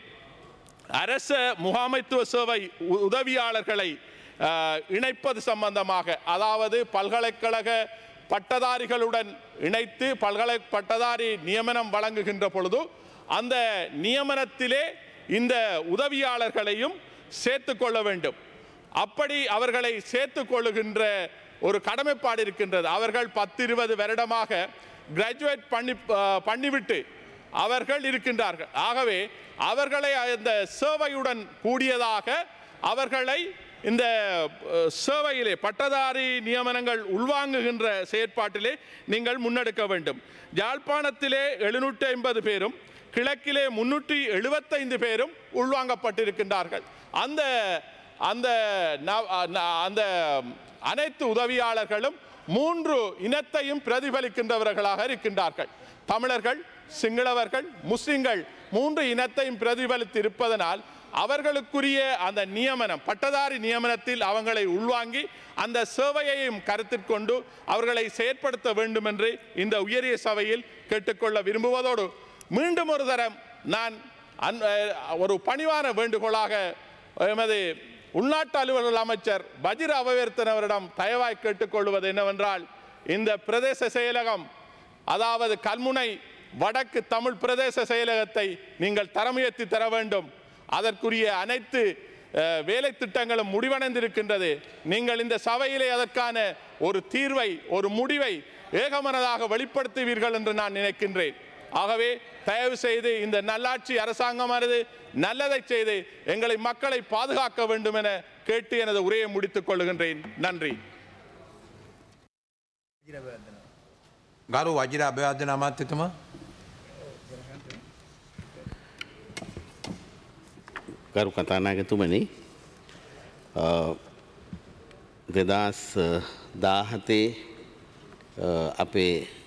அரச முகாமைத்துவ சேவை உதவியாளர்களை இணைப்பது சம்பந்தமாக, அதாவது பல்கலைக்கழக பட்டதாரிகளுடன் இணைத்து பல்கலை பட்டதாரி நியமனம் வழங்குகின்ற பொழுது அந்த நியமனத்திலே இந்த உதவியாளர்களையும் சேர்த்து கொள்ள வேண்டும். அப்படி அவர்களை சேர்த்து கொள்ளுகின்ற ஒரு கடமைப்பாடு இருக்கின்றது. அவர்கள் பத்து இருபது வருடமாக கிராஜுவேட் பண்ணி பண்ணிவிட்டு அவர்கள் இருக்கின்றார்கள். ஆகவே அவர்களை அந்த சேவையுடன் கூடியதாக அவர்களை இந்த சேவையிலே பட்டதாரி நியமனங்கள் உள்வாங்குகின்ற செயற்பாட்டிலே நீங்கள் முன்னெடுக்க வேண்டும். யாழ்ப்பாணத்திலே எழுநூற்றி ஐம்பது பேரும் கிழக்கிலே முன்னூற்றி எழுபத்தைந்து பேரும் உள்வாங்கப்பட்டிருக்கின்றார்கள். அந்த அந்த அந்த அனைத்து உதவியாளர்களும் மூன்று இனத்தையும் பிரதிபலிக்கின்றவர்களாக இருக்கின்றார்கள். தமிழர்கள், சிங்களவர்கள், முஸ்லிம்கள் மூன்று இனத்தையும் பிரதிபலித்து இருப்பதனால் அவர்களுக்குரிய அந்த நியமனம் பட்டதாரி நியமனத்தில் அவங்களை உள்வாங்கி அந்த சேவையையும் கருத்தில் கொண்டு அவர்களை செயற்படுத்த வேண்டும் என்று இந்த உயரிய சபையில் கேட்டுக்கொள்ள விரும்புவதோடு மீண்டும் ஒரு தரம் நான் ஒரு பணிவான வேண்டுகோளாக எமது உள்நாட்டு அலுவலர் அமைச்சர் பஜிர அபவர்த்தனவரிடம் தயவாய் கேட்டுக்கொள்வது என்னவென்றால், இந்த பிரதேச செயலகம் அதாவது கல்முனை வடக்கு தமிழ் பிரதேச செயலகத்தை நீங்கள் தரமுயர்த்தி தர வேண்டும். அதற்குரிய அனைத்து வேலை திட்டங்களும் முடிவடைந்திருக்கின்றது. நீங்கள் இந்த சபையிலே அதற்கான ஒரு தீர்வை ஒரு முடிவை ஏகமனதாக வெளிப்படுத்துவீர்கள் என்று நான் நினைக்கின்றேன். ஆகவே தயவு செய்து இந்த நல்லாட்சி அரசாங்கமானது நல்லதை செய்து எங்களை மக்களை பாதுகாக்க வேண்டும் என கேட்டு எனது உரையை முடித்துக் கொள்கின்றேன். நன்றி. ගරු වජිර අභයවර්ධන අමාත්‍යතුමා. ගරු කතානායකතුමනි, දෙදහස් දාහතේ අපේ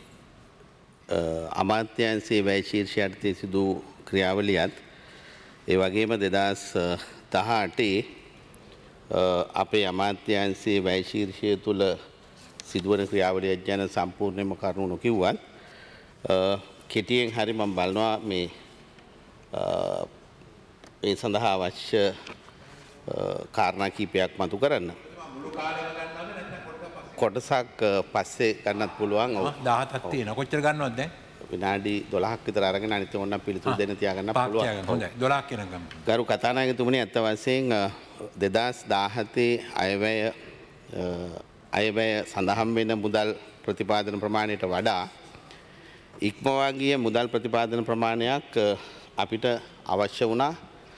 අමාත්‍යංශයේ වැය ශීර්ෂ යටතේ සිදු ක්‍රියාවලියත් ඒ වගේම දෙදහස් දහඅටේ අපේ අමාත්‍යංශයේ වැය ශීර්ෂය තුළ සිදුවන ක්‍රියාවලියක් ගැන සම්පූර්ණයෙන්ම කරුණු නොකිව්වත් කෙටියෙන් හරි මම බලනවා මේ ඒ සඳහා අවශ්‍ය කාරණා කීපයක් මතු කරන්න. කොටසක් පස්සේ ගන්නත් පුළුවන්. ඔව් දහහක් තියෙනවා. කොච්චර ගන්නවද දැන්? විනාඩි දොළහක් විතර අරගෙන අනිත් ඕනනම් පිළිතුරු දෙන්න තියාගන්න පුළුවන්. හොඳයි. දොළහක් වෙනකම් ගමු. ගරු කතානායකතුමනි, අත්ත වශයෙන් දෙදහස් දාහතේ අයවැය අයවැය සඳහන් වෙන මුදල් ප්‍රතිපාදන ප්‍රමාණයට වඩා ඉක්මවා ගිය මුදල් ප්‍රතිපාදන ප්‍රමාණයක් අපිට අවශ්‍ය වුණා.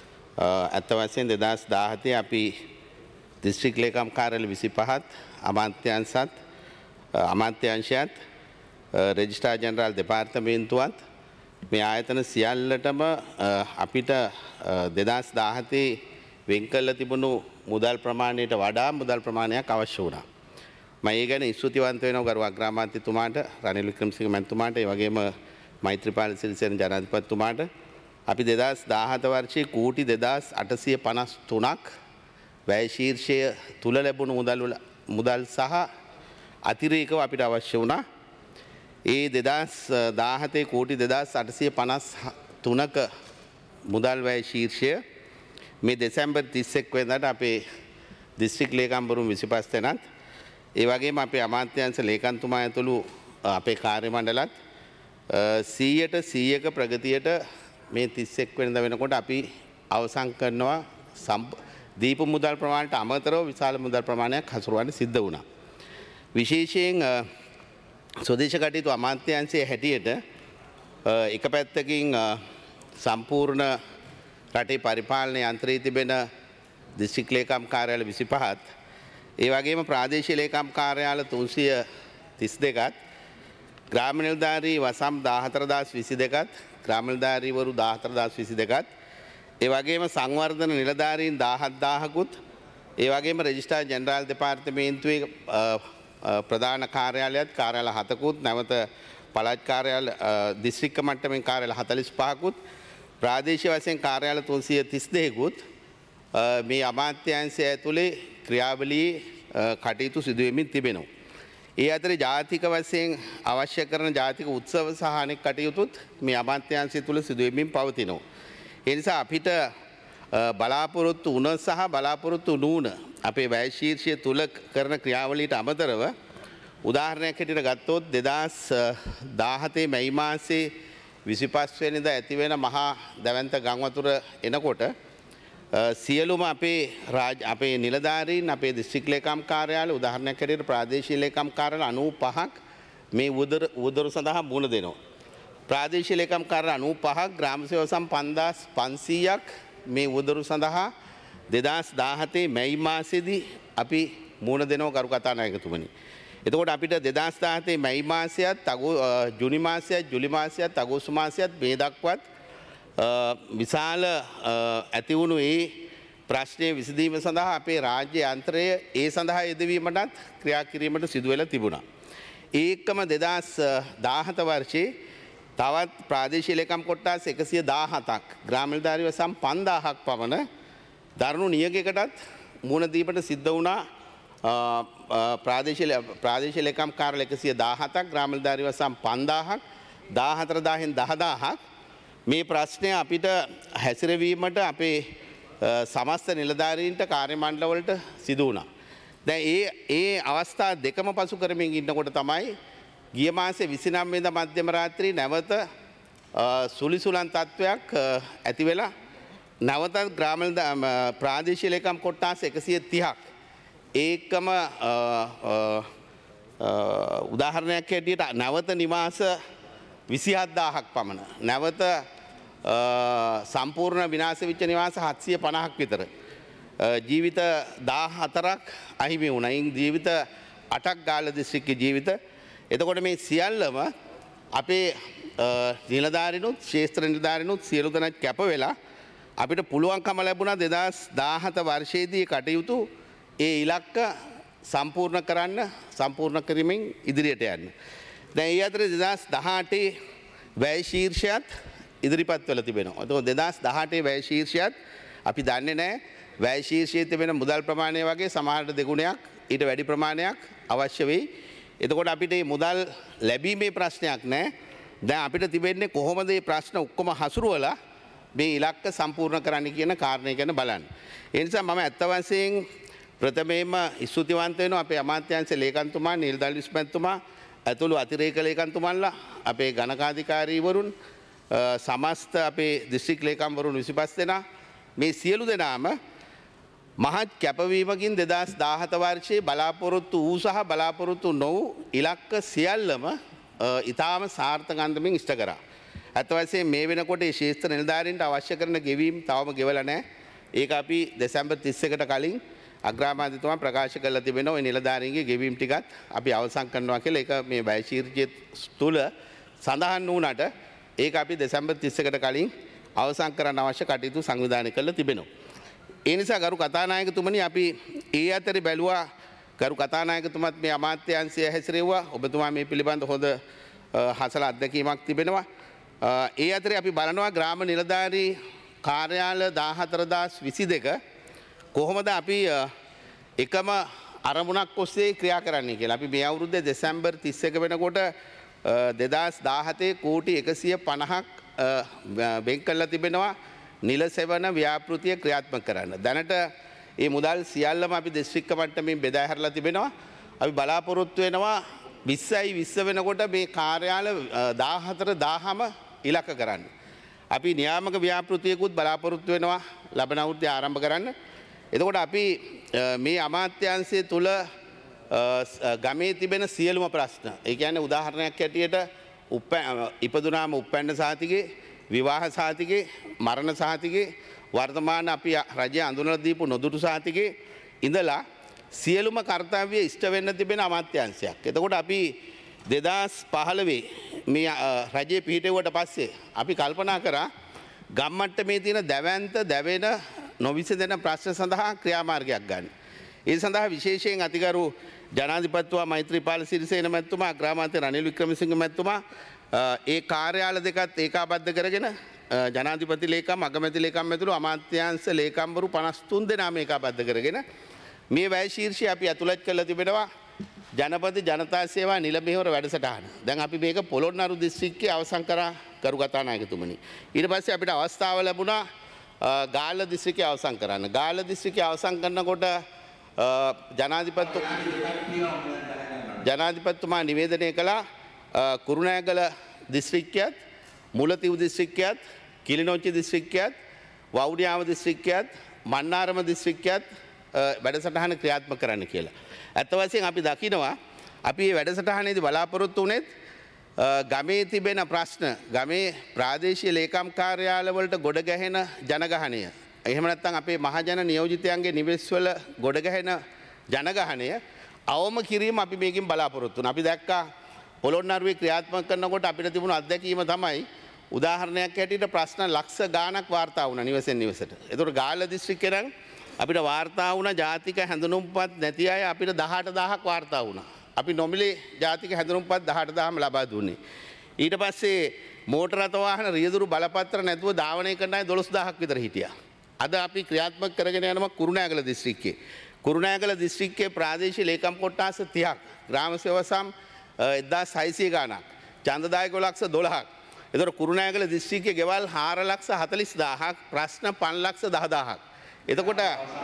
අත්ත වශයෙන් දෙදහස් දාහතේ අපි දිස්ත්‍රික් ලේකම් කාර්යාලය විසිපහත් අමාත්‍යාංශත් අමාත්‍යාංශයත් රෙජිස්ට්‍රාර් ජෙනරාල් දෙපාර්තමේන්තුවත් මේ ආයතන සියල්ලටම අපිට දෙදහස් දාහතේ වෙන් කළ තිබුණු මුදල් ප්‍රමාණයට වඩා මුදල් ප්‍රමාණයක් අවශ්‍ය වුණා. මම ඒ ගැන ස්තුතිවන්ත වෙනවා ගරු අග්‍රාමාත්‍යතුමාට, රනිල් වික්‍රමසිංහ මන්ත්‍රීතුමාට, ඒ වගේම මෛත්‍රීපාල සිරිසේන ජනාධිපතිතුමාට. අපි දෙදහස් දාහත වර්ෂයේ කෝටි දෙදහස් අටසිය පනස් තුනක් වැය ශීර්ෂය තුල ලැබුණු මුදල් මුදල් සහ අතිරේකව අපිට අවශ්‍ය වුණා. ඒ දෙදහස් දාහතේ කෝටි දෙදහස් අටසිය පනස් තුනක මුදල් වැය ශීර්ෂය මේ දෙසැම්බර් තිස් එක් වෙනිදාට අපේ දිස්ත්‍රික් ලේකම්වරුන් විසිපස් දෙනාත් ඒ වගේම අපේ අමාත්‍යාංශ ලේකම්තුමා ඇතුළු අපේ කාර්ය මණ්ඩලත් සීයට සීයක ප්‍රගතියට මේ තිස් එක් වෙනිදා වෙනකොට අපි අවසන් කරනවා. දීප මුදල් ප්‍රමාණයට අමතරව විශාල මුදල් ප්‍රමාණයක් හසුරුවන්න සිද්ධ වුණා. විශේෂයෙන් ස්වදේශ කටයුතු අමාත්‍යාංශයේ හැටියට එක පැත්තකින් සම්පූර්ණ රටේ පරිපාලන යන්ත්‍රයේ තිබෙන දිස්ත්‍රික් ලේකම් කාර්යාල විසිපහත්, ඒ වගේම ප්‍රාදේශීය ලේකම් කාර්යාල තුන්සිය තිස් දෙකත්, ග්‍රාම නිලධාරී වසම් දාහතර දහස් විසි දෙකත්, ග්‍රාම නිලධාරීවරු දාහතර දහස් විසි දෙකත්, ඒ වගේම සංවර්ධන නිලධාරීන් දහහක් දහහකුත්, ඒ වගේම රෙජිස්ට්‍රාර් ජෙනරාල් දෙපාර්තමේන්තුවේ ප්‍රධාන කාර්යාලයත් කාර්යාල හතකුත්, නැවත පළාත් කාර්යාල දිස්ත්‍රික්ක මට්ටමින් කාර්යාල හතළිස් පහකුත්, ප්‍රාදේශීය වශයෙන් කාර්යාල තුන්සිය තිස් දෙකකුත් මේ අමාත්‍යාංශය ඇතුලේ ක්‍රියාවලියේ කටයුතු සිදු වෙමින් තිබෙනවා. ඒ අතරේ ජාතික වශයෙන් අවශ්‍ය කරන ජාතික උත්සව සහ අනෙක් කටයුතුත් මේ අමාත්‍යාංශය තුල සිදු වෙමින් පවතිනවා. ඒ නිසා අපිට බලාපොරොත්තු වුණ සහ බලාපොරොත්තු නුන අපේ වැය ශීර්ෂය තුල කරන ක්‍රියාවලියට අමතරව උදාහරණයක් හැටියට ගත්තොත් දෙදහස් දාහතේ මැයි මාසේ විසිපස් වෙනිදා ඇතිවෙන මහා දැවැන්ත ගංවතුර එනකොට සියලුම අපේ රාජ අපේ නිලධාරීන් අපේ දිස්ත්‍රික් ලේකම් කාර්යාලය උදාහරණයක් හැටියට ප්‍රාදේශීය ලේකම් කාර්යාල අනූපහක් මේ උදර උදරු සඳහා මුණ දෙනවා. ප්‍රාදේශීය ලේකම් කාර්යාල අනූපහක් ග්‍රාම සේවක සම් පන්දාස් පන්සීයක් මේ උදරු සඳහා දෙදහස් දාහතේ මැයි මාසෙදී අපි මුණ දෙනවා ගරු කතානායකතුමනි. එතකොට අපිට දෙදහස් දාහතේ මැයි මාසයත් ජුනි මාසයත් ජුලි මාසයත් අගෝස්තු මාසයත් මේ දක්වත් විශාල ඇතිවුණු ඒ ප්‍රශ්නය විසඳීම සඳහා අපේ රාජ්‍ය යන්ත්‍රය ඒ සඳහා යෙදවීමටත් ක්‍රියා කිරීමට සිදුවෙලා තිබුණා. ඒකම දෙදහස් දාහත වර්ෂයේ තවත් ප්‍රාදේශීය ලේකම් කොට්ටාස් එකසිය දාහතක් ග්‍රාම නිලධාරීව සම් පන්දාහක් පමණ දරුණු නියගයකටත් මුණ දීමට සිද්ධ වුණා. ප්‍රාදේශීය ලේකම් කාර්යාල එකසිය දාහතක් ග්‍රාම නිලධාරීව සම් පන්දාහක් දාහතර දාහෙන් දහදාහක් මේ ප්‍රශ්නය අපිට හැසිරවීමට අපේ සමස්ත නිලධාරීන්ට කාර්ය මණ්ඩලවලට සිදු වුණා. දැන් ඒ ඒ අවස්ථා දෙකම පසු කරමින් ඉන්නකොට තමයි ගිය මාසේ විසිනම වෙනිදා මධ්‍යම රාත්‍රී නැවත සුලිසුලන් තත්වයක් ඇති වෙලා නැවතත් ග්‍රාම ප්‍රාදේශීය ලේකම් කොට්ටාස් එකසිය තිහක් ඒකම උදාහරණයක් හැටියට නැවත නිවාස විසිහත්දාහක් පමණ නැවත සම්පූර්ණ විනාශ වෙච්ච නිවාස හත්සිය පනහක් විතර ජීවිත දාහතරක් අහිමි වුණා. ඉන් ජීවිත අටක් ගාල්ල දිස්ත්‍රික්කයේ ජීවිත. එතකොට මේ සියල්ලම අපේ නිලධාරිනුත් ශේෂ්ත්‍ර නිලධාරිනුත් සියලු දෙනා කැප වෙලා අපිට පුළුවන්කම ලැබුණා දෙදහස් දාහත වර්ෂයේදී කටයුතු ඒ ඉලක්ක සම්පූර්ණ කරන්න සම්පූර්ණ කරමින් ඉදිරියට යන්න. දැන් ඒ අතර දෙදහස් දහඅටේ වැය ශීර්ෂයත් ඉදිරිපත් වෙලා තිබෙනවා. එතකොට දෙදහස් දහඅටේ වැය ශීර්ෂයත් අපි දන්නේ නැහැ වැය ශීර්ෂයේ තිබෙන මුදල් ප්‍රමාණය වගේ සමහරට දෙගුණයක් ඊට වැඩි ප්‍රමාණයක් අවශ්‍ය වෙයි. එතකොට අපිට මේ මුදල් ලැබීමේ ප්‍රශ්නයක් නැහැ. දැන් අපිට තිබෙන්නේ කොහොමද මේ ප්‍රශ්න ඔක්කොම හසුරුවලා මේ ඉලක්ක සම්පූර්ණ කරන්න කියන කාරණය ගැන බලන්න. ඒ නිසා මම ඇත්ත වශයෙන් ප්‍රථමයෙන්ම ස්තුතිවන්ත වෙනවා අපේ අමාත්‍යාංශ ලේකම්තුමා නිල්දල් විස්මතුමා ඇතුළු අතිරේක ලේකම්තුමන්ලා අපේ ගණකාධිකාරීවරුන් සමස්ත අපේ දිස්ත්‍රික් ලේකම්වරුන් විසිපස් දෙනා මේ සියලු දෙනාම මහත් කැපවීමකින් දෙදහස් දාහත වර්ෂයේ බලාපොරොත්තු වූ සහ බලාපොරොත්තු නොවූ ඉලක්ක සියල්ලම ඉතාම සාර්ථක අන්දමින් ඉෂ්ට කරා. ඇත්ත වශයෙන් මේ වෙනකොට මේ ශේෂ්ත්‍ර නිලධාරීන්ට අවශ්‍ය කරන ගෙවීම් තවම ගෙවලා නැහැ. ඒක අපි දෙසැම්බර් තිස් එකට කලින් අග්‍රාමාත්‍යතුමා ප්‍රකාශ කරලා තිබෙනවා. ඒ නිලධාරීන්ගේ ගෙවීම් ටිකත් අපි අවසන් කරනවා කියලා. ඒක මේ වැය ශීර්ෂය තුල සඳහන් වුණාට ඒක අපි දෙසැම්බර් තිස් එකට කලින් අවසන් කරන්න අවශ්‍ය කටයුතු සංවිධානය කරලා තිබෙනවා. ඒ නිසා ගරු කතානායකතුමනි අපි ඒ අතරේ බැලුවා ගරු කතානායකතුමත් මේ අමාත්‍යාංශය හැසිරෙව්වා. ඔබතුමා මේ පිළිබඳ හොඳ හසල අත්දැකීමක් තිබෙනවා. ඒ අතරේ අපි බලනවා ග්‍රාම නිලධාරී කාර්යාල දාහතරදාස් විසි දෙක කොහොමද අපි එකම අරමුණක් ඔස්සේ ක්‍රියා කරන්නේ කියලා. අපි මේ අවුරුද්දේ දෙසැම්බර් තිස් එක වෙනකොට දෙදහස් දාහතේ කෝටි එකසිය පනහක් වෙන් කරලා තිබෙනවා නිල සෙවන ව්‍යාපෘතිය ක්‍රියාත්මක කරන්න. දැනට මේ මුදල් සියල්ලම අපි දිස්ත්‍රික්ක මට්ටමින් බෙදා හැරලා තිබෙනවා. අපි බලාපොරොත්තු වෙනවා විස්සයි විස්ස වෙනකොට මේ කාර්යාල දාහතර දාහම ඉලක්ක කරන්න. අපි නියාමක ව්‍යාපෘතියකුත් බලාපොරොත්තු වෙනවා ලබන අවුරුද්දේ ආරම්භ කරන්න. එතකොට අපි මේ අමාත්‍යාංශය තුල ගමේ තිබෙන සියලුම ප්‍රශ්න, ඒ කියන්නේ උදාහරණයක් ඇටියට ඉපදුනාම උප්පැන්න සහතිකේ, විවාහ සහතිකේ, මරණ සහතිකේ, වර්තමාන අපි රජය අඳුනලා දීපු නොදුටු සහතිකේ ඉඳලා සියලුම කර්තව්‍ය ඉෂ්ට වෙන්න තිබෙන අමාත්‍යාංශයක්. එතකොට අපි දෙදහස් පහළොවේ මේ රජයේ පිහිටුවට පස්සේ අපි කල්පනා කරා ගම්මට්ටමේ තියෙන දැවැන්ත දැවෙන නොවිසඳෙන ප්‍රශ්න සඳහා ක්‍රියාමාර්ගයක් ගන්න. ඒ සඳහා විශේෂයෙන් අතිගරු ජනාධිපතිතුමා මෛත්‍රීපාල සිරිසේන මැතිතුමා අග්‍රාමාත්‍ය රනිල් වික්‍රමසිංහ මැතිතුමා ඒ කාර්යාල දෙකත් ඒකාබද්ධ කරගෙන ජනාධිපති ලේකම් අගමැති ලේකම් ඇතුළු අමාත්‍යාංශ ලේකම්වරු පනස් තුන් දෙනාම ඒකාබද්ධ කරගෙන මේ වැය ශීර්ෂය අපි ඇතුළත් කරලා තිබෙනවා ජනපති ජනතා සේවා නිල මෙහෙවර වැඩසටහන. දැන් අපි මේක පොළොන්නරු දිස්ත්‍රික්කයේ අවසන් කරා කරු කතානායකතුමනි. ඊට පස්සේ අපිට අවස්ථාව ලැබුණා ගාල්ල දිස්ත්‍රික්කය අවසන් කරන්න. ගාල්ල දිස්ත්‍රික්කය අවසන් කරනකොට ජනාධිපති ජනාධිපතිතුමා නිවේදනය කළා කුරුණෑගල දිස්ත්‍රික්කයත් මුලතිව් දිස්ත්‍රික්කයත් කිලිනොච්චි දිස්ත්‍රික්කයත් වවුනියාව දිස්ත්‍රික්කයත් මන්නාරම දිස්ත්‍රික්කයත් වැඩසටහන ක්‍රියාත්මක කරන්න කියලා. ඇත්ත වශයෙන් අපි දකිනවා අපි මේ වැඩසටහනේදී බලාපොරොත්තු වුණෙත් ගමේ තිබෙන ප්‍රශ්න ගමේ ප්‍රාදේශීය ලේකම් කාර්යාලවලට ගොඩ ගැහෙන ජනගහනය එහෙම නැත්නම් අපේ මහජන නියෝජිතයන්ගේ නිවෙස්වල ගොඩ ගැහෙන ජනගහනය අවම කිරීම අපි මේකෙන් බලාපොරොත්තු වුණා. අපි දැක්කා පොළොන්නරුවේ ක්‍රියාත්මක කරනකොට අපිට තිබුණු අත්දැකීම තමයි උදාහරණයක් හැටියට ප්‍රශ්න ලක්ෂ ගාණක් වාර්තා වුණා නිවසෙන් නිවසට. ඒතකොට ගාල්ල දිස්ත්‍රික්කේ නම් අපිට වාර්තා වුණා ජාතික හැඳුනුම්පත් නැති අය අපිට දහඅට දහසක් වාර්තා වුණා. අපි නොමිලේ ජාතික හැඳුනුම්පත් දහඅට දහසම ලබා දුන්නේ. ඊට පස්සේ මෝටර රථ වාහන රියදුරු බලපත්‍ර නැතුව ධාවනය කරන අය දොළොස් දහසක් විතර හිටියා. අද අපි ක්‍රියාත්මක කරගෙන යනවා කුරුණෑගල දිස්ත්‍රික්කේ. කුරුණෑගල දිස්ත්‍රික්කයේ ප්‍රාදේශීය ලේකම් කොට්ටාස තිහක්, ග්‍රාම සේවසම් එක්දාස් හයසිය ගාණක්, ඡන්දදායක ලක්ෂ දොළහක්. එතකොට කුරුණෑගල දිස්ත්‍රික්කයේ ගෙවල් හාර ලක්ෂ හතළිස් දාහක්, ප්‍රශ්න පන්ස් ලක්ෂ දහ දාහක්. එතකොට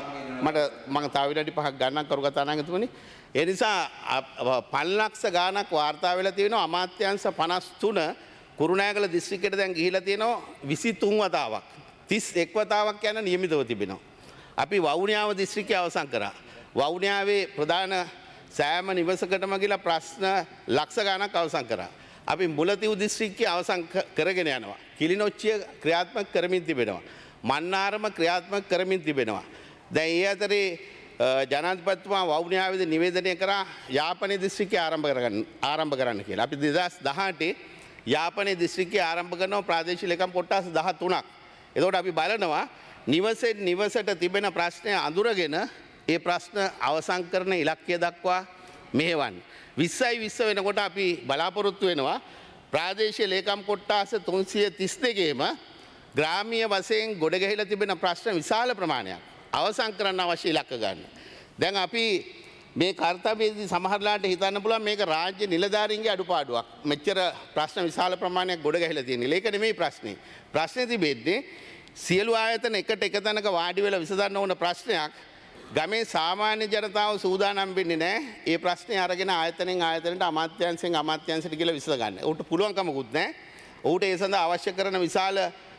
මට මම තව විනාඩි පහක් ගණන් කරු කතානායකතුමනි. ඒ නිසා පන්ස් ලක්ෂ ගාණක් වාර්තා වෙලා තියෙනවා. අමාත්‍යාංශ පනස් තුන කුරුණෑගල දිස්ත්‍රික්කයට දැන් ගිහිලා තියෙනවා විසි තුන් වතාවක්. තිස් එක් වතාවක් යන නියමිතව තිබෙනවා. අපි වවුනියාව දිස්ත්‍රික්කය අවසන් කරා. වවුනියාවේ ප්‍රධාන සෑම නිවසකටම ගිහලා ප්‍රශ්න ලක්ෂ ගාණක් අවසන් කරා. අපි මුලතිව් දිස්ත්‍රික්කය අවසන් කරගෙන යනවා. කිලිනොච්චිය ක්‍රියාත්මක කරමින් තිබෙනවා. මන්නාරම ක්‍රියාත්මක කරමින් තිබෙනවා. දැන් ඒ අතරේ ජනාධිපතිතුමා වවුනියාවේදී නිවේදනය කරා යාපනයේ දිස්ත්‍රික්කය ආරම්භ කරගන්න ආරම්භ කරන්න කියලා. අපි දෙදාස් දහඅටේ යාපනයේ දිස්ත්‍රික්කය ආරම්භ කරනවා ප්‍රාදේශීය ලේකම් කොට්ටාස දහතුනක්. එතකොට අපි බලනවා නිවසෙන් නිවසට තිබෙන ප්‍රශ්නය අඳුරගෙන ඒ ප්‍රශ්න අවසන් කරන ඉලක්කය දක්වා මෙහෙවන්න. විස්සයි විස්ස වෙනකොට අපි බලාපොරොත්තු වෙනවා ප්‍රාදේශීය ලේකම් කොට්ටාස තුන්සිය තිස් දෙකේම ග්‍රාමීය වශයෙන් ගොඩ ගැහිලා තිබෙන ප්‍රශ්න විශාල ප්‍රමාණයක් අවසන් කරන්න අවශ්‍ය ඉලක්ක ගන්න. දැන් අපි මේ කර්තව්‍යයේදී සමහරලාට හිතන්න පුළුවන් මේක රාජ්‍ය නිලධාරීන්ගේ අඩුපාඩුවක්. මෙච්චර ප්‍රශ්න විශාල ප්‍රමාණයක් ගොඩ ගැහිලා තියෙනවා. ඒක නෙමෙයි ප්‍රශ්නේ. ප්‍රශ්නේ තිබෙන්නේ සියලු ආයතන එකට එක තැනක වාඩි වෙලා විසඳන්න ඕන ප්‍රශ්නයක් ගමේ සාමාන්‍ය ජනතාව සූදානම් වෙන්නේ නැහැ. ඒ ප්‍රශ්නේ අරගෙන ආයතනෙන් ආයතනයට අමාත්‍යාංශයෙන් අමාත්‍යාංශයට කියලා විසඳ ගන්න. ඌට පුළුවන්කමකුත් නැහැ. ඌට ඒ සඳහා අවශ්‍ය කරන විශාල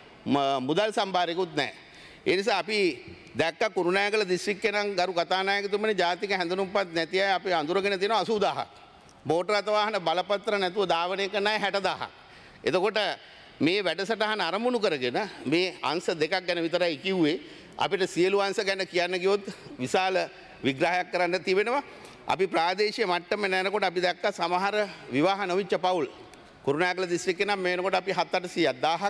මුදල් සම්භාරයකුත් නැහැ. ඒ නිසා අපි දැක්ක කුරුණෑගල දිස්ත්‍රික්කේ නම් ගරු කතානායකතුමනි ජාතික හැඳුනුම්පත් නැති අය අපි අඳුරගෙන තියෙනවා අසූ දහසක්. මෝටර රථ වාහන බලපත්‍ර නැතුව ධාවනය කරන අය හැට දහසක්. එතකොට මේ වැඩසටහන අරමුණු කරගෙන මේ අංශ දෙකක් ගැන විතරයි කිව්වේ. අපිට සියලු අංශ ගැන කියන්න ගියොත් විශාල විග්‍රහයක් කරන්න තිබෙනවා. අපි ප්‍රාදේශීය මට්ටමේ නෑනකොට අපි දැක්ක සමහර විවාහ නොවිච්ච පවුල් කුරුණෑගල දිස්ත්‍රික්කේ නම් මේනකොට අපි හත් අටසිය දහසක්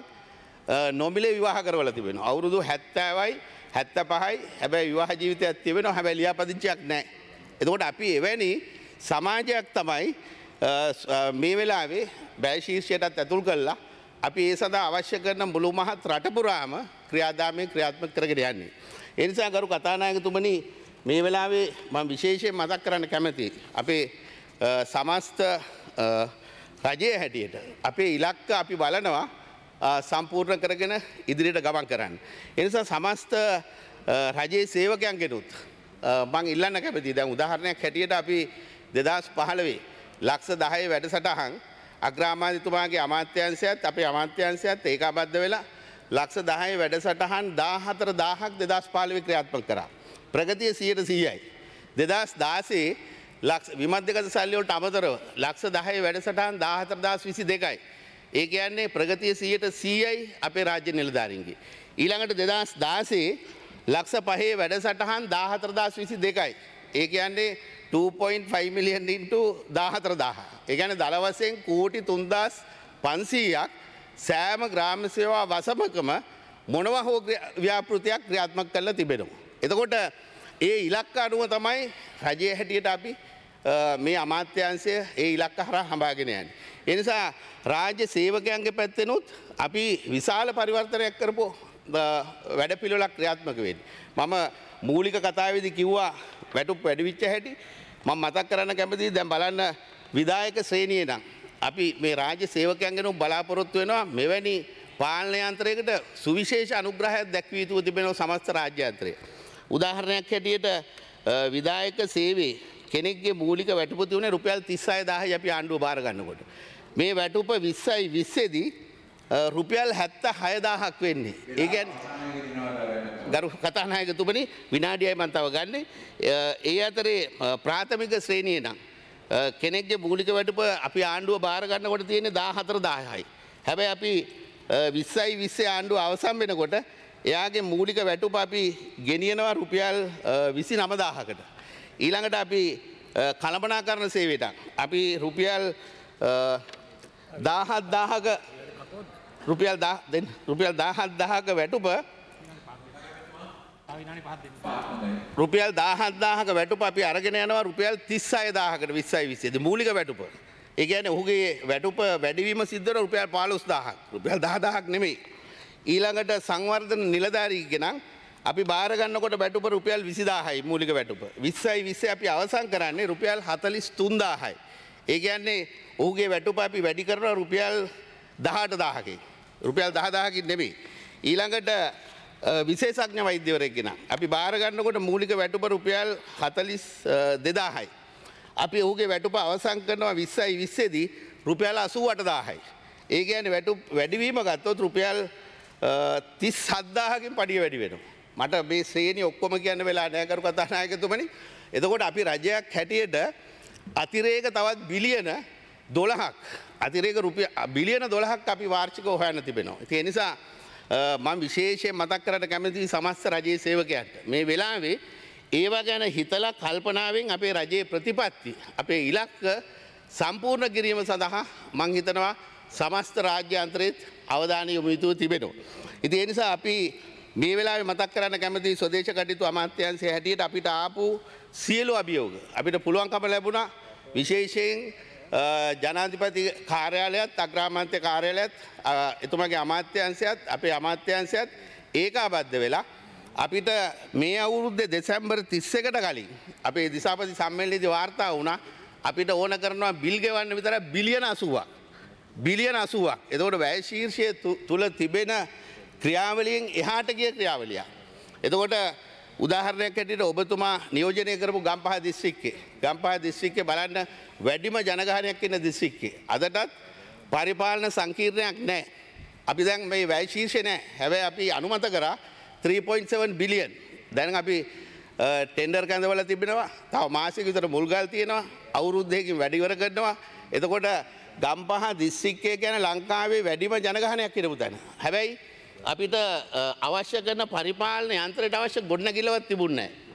නොමිලේ විවාහ කරවලා තිබෙනවා. අවුරුදු හැත්තෑවයි හැත්තෑපහයි හැබැයි විවාහ ජීවිතයක් තිබෙනවා. හැබැයි ලියාපදිංචියක් නැහැ. එතකොට අපි එවැනි සමාජයක් තමයි මේ වෙලාවේ බැය ශීර්ෂයටත් ඇතුල් කළා අපි ඒ සඳහා අවශ්‍ය කරන මුළු මහත් රට පුරාම ක්‍රියාදාමයේ ක්‍රියාත්මක කරගෙන යන්නේ. ඒ නිසා ගරු කතානායකතුමනි මේ වෙලාවේ මම විශේෂයෙන් මතක් කරන්න කැමතියි. අපේ සමස්ත රජයේ හැටියට අපේ ඉලක්ක අපි බලනවා සම්පූර්ණ කරගෙන ඉදිරියට ගමන් කරන්න. ඒ නිසා සමස්ත රජයේ සේවකයන්ගෙනුත් මම ඉල්ලන්න කැමතියි. දැන් උදාහරණයක් හැටියට අපි දෙදාස් පහළොවේ ලක්ෂ දහය වැඩසටහන් අග්‍රාමාත්‍යතුමාගේ අමාත්‍යාංශයත් අපේ අමාත්‍යාංශයත් ඒකාබද්ධ වෙලා ලක්ෂ දහය වැඩසටහන් දාහතර දාහක් දෙදාස් පහළොවේ ක්‍රියාත්මක කරා. ප්‍රගතිය සියයට සීයයි. දෙදාස් දාසේ ලක්ෂ විමධ්‍යගත සල්ලි වලට අමතරව ලක්ෂ දහය වැඩසටහන් දාහතර දාස් විසි දෙකයි. ඒ කියන්නේ ප්‍රගතිය සියයට සීයයි අපේ රාජ්‍ය නිලධාරීන්ගේ. ඊළඟට දෙදාස් දාසේ ලක්ෂ පහේ වැඩසටහන් දාහතර දාස් විසි දෙකයි. ඒ කියන්නේ two point five million into දාහතර දාහ. ඒ කියන්නේ දල වශයෙන් කෝටි තුන්දාස් පන්සීයක් සෑම ග්‍රාම සේවා වසමකම මොනවා හෝ ව්‍යාපෘතියක් ක්‍රියාත්මක කරලා තිබෙනවා. එතකොට ඒ ඉලක්ක අනුව තමයි රජයේ හැටියට අපි මේ අමාත්‍යාංශය ඒ ඉලක්ක හරහා හඹාගෙන යන්නේ. ඒ නිසා රාජ්‍ය සේවකයන්ගේ පැත්තෙනුත් අපි විශාල පරිවර්තනයක් කරපු වැඩපිළිවෙලක් ක්‍රියාත්මක වෙන්නේ. මම මූලික කතාවේදී කිව්වා වැටුප් වැඩි වෙච්ච හැටි. මම මතක් කරන්න කැමතියි දැන් බලන්න විධායක ශ්‍රේණියේ නම් අපි මේ රාජ්‍ය සේවකයන්ගෙන් බලාපොරොත්තු වෙනවා මෙවැනි පාලන යන්ත්‍රයකට සුවිශේෂ අනුග්‍රහයක් දැක්විය යුතු තිබෙනවා සමස්ත රාජ්‍ය යන්ත්‍රය. උදාහරණයක් හැටියට විධායක සේවයේ කෙනෙක්ගේ මූලික වැටුප තියුණේ රුපියල් තිස් හය දාහයි අපි ආණ්ඩුව බාර ගන්නකොට. මේ වැටුප විස්සයි විස්සේදී රුපියල් හැත්තෑ හය දාහක් වෙන්නේ. ඒ කියන්නේ ගරු කතානායකතුමනි විනාඩියයි මම තව ගන්නෙ. ඒ අතරේ ප්‍රාථමික ශ්‍රේණියේ නම් කෙනෙක්ගේ මූලික වැටුප අපි ආණ්ඩුව බාර ගන්නකොට තියෙන්නේ දාහතර දාහයි. හැබැයි අපි විස්සයි විස්සේ ආණ්ඩුව අවසන් වෙනකොට එයාගේ මූලික වැටුප අපි ගෙනියනවා රුපියල් විසි නවදාහකට. ඊළඟට අපි කළමනාකරණ සේවයට අපි රුපියල් දාහත් දාහක රුපියල් රුපියල් දාහත් දාහක වැටුප රුපියල් දාහත් දාහක වැටුප අපි අරගෙන යනවා රුපියල් තිස් හය දාහකට විස්සයි විස්සේදී මූලික වැටුප. ඒ කියන්නේ ඔහුගේ වැටුප වැඩිවීම සිද්ධ වෙන රුපියල් පහළොස් දාහක්. රුපියල් දහ දාහක් නෙමෙයි. ඊළඟට සංවර්ධන නිලධාරීගෙන් අපි බාර ගන්නකොට වැටුප රුපියල් විසි දාහයි මූලික වැටුප. විස්සයි විස්සේ අපි අවසන් කරන්නේ රුපියල් හතළිස් තුන් දාහයි. ඒ කියන්නේ ඔහුගේ වැටුප අපි වැඩි කරනවා රුපියල් දහඅට දාහකින්. රුපියල් දහ දාහකින් නෙමෙයි. ඊළඟට විශේෂඥ වෛද්‍යවරයෙක් ගෙන අපි බාර ගන්නකොට මූලික වැටුප රුපියල් හතළිස් දෙදාහයි. අපි ඔහුගේ වැටුප අවසන් කරනවා විස්සයි විස්සේදී රුපියල් අසූ අට දාහයි. ඒ කියන්නේ වැටුප වැඩිවීම ගත්තොත් රුපියල් තිස් හත්දාහකින් පඩිය වැඩි වෙනවා. මට මේ ශ්‍රේණිය ඔක්කොම කියන්න වෙලා නැහැ කරු කතානායකතුමනි. එතකොට අපි රජයක් හැටියට අතිරේක තවත් බිලියන දොළහක් අතිරේක රුපියල් බිලියන දොළහක් අපි වාර්ෂිකව හොයන්න තිබෙනවා. ඒ නිසා මම විශේෂයෙන් මතක් කරන්න කැමතියි සමස්ත රජයේ සේවකයන්ට. මේ වෙලාවේ ඒවා ගැන හිතලා කල්පනාවෙන් අපේ රජයේ ප්‍රතිපත්ති අපේ ඉලක්ක සම්පූර්ණ කිරීම සඳහා මං හිතනවා සමස්ත රාජ්‍යාන්තරයේත් අවධානය යොමු යුතුව තිබෙනවා. ඉතින් ඒ නිසා අපි මේ වෙලාවේ මතක් කරන්න කැමති ස්වදේශ කටයුතු අමාත්‍යාංශය හැටියට අපිට ආපු සියලු අභියෝග අපිට පුළුවන්කම ලැබුණා විශේෂයෙන් ජනාධිපති කාර්යාලයත් අග්‍රාමාත්‍ය කාර්යාලයත් එතුමාගේ අමාත්‍යාංශයත් අපේ අමාත්‍යාංශයත් ඒකාබද්ධ වෙලා අපිට මේ අවුරුද්දේ දෙසැම්බර් තිස් එකට කලින් අපේ දිසාපති සම්මේලනයේදී වාර්තා වුණා අපිට ඕන කරනවා බිල් ගෙවන්න විතර බිලියන අසූවක්. බිලියන අසූවක්. එතකොට වැය ශීර්ෂය තුල තිබෙන ක්‍රියාවලියෙන් එහාට ගිය ක්‍රියාවලිය. එතකොට උදාහරණයක් හැටියට ඔබතුමා නියෝජනය කරපු ගම්පහ දිස්ත්‍රික්කේ ගම්පහ දිස්ත්‍රික්කේ බලන්න වැඩිම ජනගහනයක් ඉන්න දිස්ත්‍රික්කේ අදටත් පරිපාලන සංකීර්ණයක් නැහැ. අපි දැන් මේ වැය ශීර්ෂය නැහැ. හැබැයි අපි අනුමත කරා three point seven බිලියන්. දැන් අපි ටෙන්ඩර් කැඳවල තිබෙනවා. තව මාසෙක විතර මුල්ගල් තියෙනවා. අවුරුද්දකින් වැඩි ඉවර කරනවා. එතකොට ගම්පහ දිස්ත්‍රික්කය කියන්නේ ලංකාවේ වැඩිම ජනගහනයක් ඉරපු තැන. හැබැයි අපිට අවශ්‍ය කරන පරිපාලන යන්ත්‍රයට අවශ්‍ය ගොඩනැගිල්ලවත් තිබුණේ නැහැ.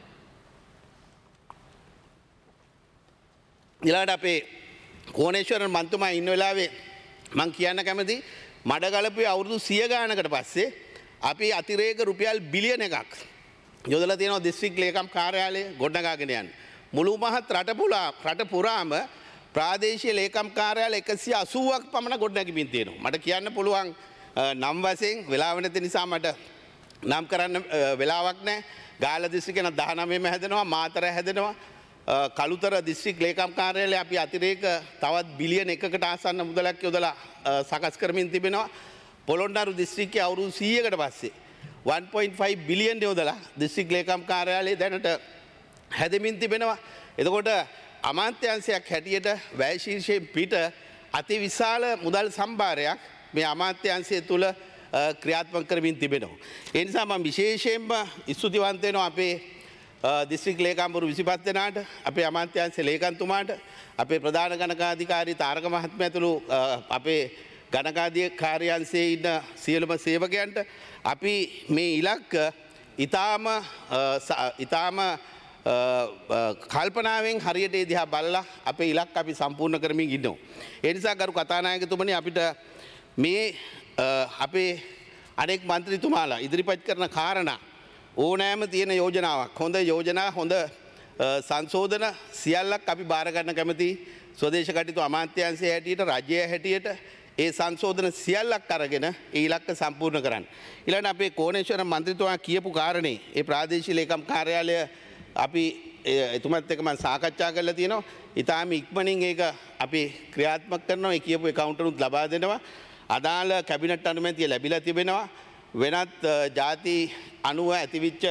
ඊළඟට අපේ කෝණේශ්වරන් මන්තුමා ඉන්න වෙලාවේ මම කියන්න කැමති මඩගලපුවේ අවුරුදු සිය ගානකට පස්සේ අපි අතිරේක රුපියල් බිලියන එකක් යොදලා තියෙනවා දිස්ත්‍රික් ලේකම් කාර්යාලය ගොඩනගාගෙන යන්න. මුළු මහත් රට පුරා රට පුරාම ප්‍රාදේශීය ලේකම් කාර්යාල එකසිය අසූවක් පමණ ගොඩනැගිමින් තියෙනවා. මට කියන්න පුළුවන් නම් වශයෙන් වෙලාව නැති නිසා මට නම් කරන්න වෙලාවක් නැහැ. ගාල්ල දිස්ත්‍රික්කේ නම් දහනවයම හැදෙනවා, මාතර හැදෙනවා. කළුතර දිස්ත්‍රික් ලේකම් කාර්යාලය අපි අතිරේක තවත් බිලියන එකකට ආසන්න මුදලක් යොදලා සකස් කරමින් තිබෙනවා. පොළොන්නරු දිස්ත්‍රික්කයේ අවුරුදු සීයකට පස්සේ one point five බිලියන් යොදලා දිස්ත්‍රික් ලේකම් කාර්යාලය දැනට හැදෙමින් තිබෙනවා. එතකොට අමාත්‍යාංශයක් හැටියට වැය ශීර්ෂයෙන් පිට අතිවිශාල මුදල් සම්භාරයක් මේ අමාත්‍යාංශය තුළ ක්‍රියාත්මක කරමින් තිබෙනවා. ඒ නිසා මම විශේෂයෙන්ම ස්තුතිවන්ත වෙනවා අපේ දිස්ත්‍රික් ලේකම්වරු විසිපස් දෙනාට, අපේ අමාත්‍යාංශ ලේකම්තුමාට, අපේ ප්‍රධාන ගණකාධිකාරී තාරක මහත්මයා ඇතුළු අපේ ගණකාධිකාරියන්සේ ඉන්න සියලුම සේවකයන්ට අපි මේ ඉලක්ක ඊටාම ඊටාම කල්පනාවෙන් හරියට ඒ දිහා බලලා අපේ ඉලක්ක අපි සම්පූර්ණ කරමින් ඉන්නවා. ඒ නිසා ගරු කතානායකතුමනි අපිට මේ අපේ අනෙක් මන්ත්‍රීතුමාලා ඉදිරිපත් කරන කාරණා ඕනෑම තියෙන යෝජනාවක් හොඳ යෝජනා හොඳ සංශෝධන සියල්ලක් අපි බාර ගන්න කැමති ස්වදේශ කටයුතු අමාත්‍යාංශය හැටියට රජය හැටියට ඒ සංශෝධන සියල්ලක් අරගෙන ඒ ඉලක්ක සම්පූර්ණ කරන්න. ඊළඟට අපේ කෝණේශ්වර මන්ත්‍රීතුමා කියපු කාරණේ ඒ ප්‍රාදේශීය ලේකම් කාර්යාලය අපි එතුමත් එක්ක මම සාකච්ඡා කරලා තියෙනවා. ඊටාම ඉක්මනින් ඒක අපි ක්‍රියාත්මක කරනවා. ඒ කියපු account ලබා දෙනවා. අදාළ කැබිනට් අනුමැතිය ලැබිලා තිබෙනවා. වෙනත් ಜಾති අනුව ඇතිවිච්ච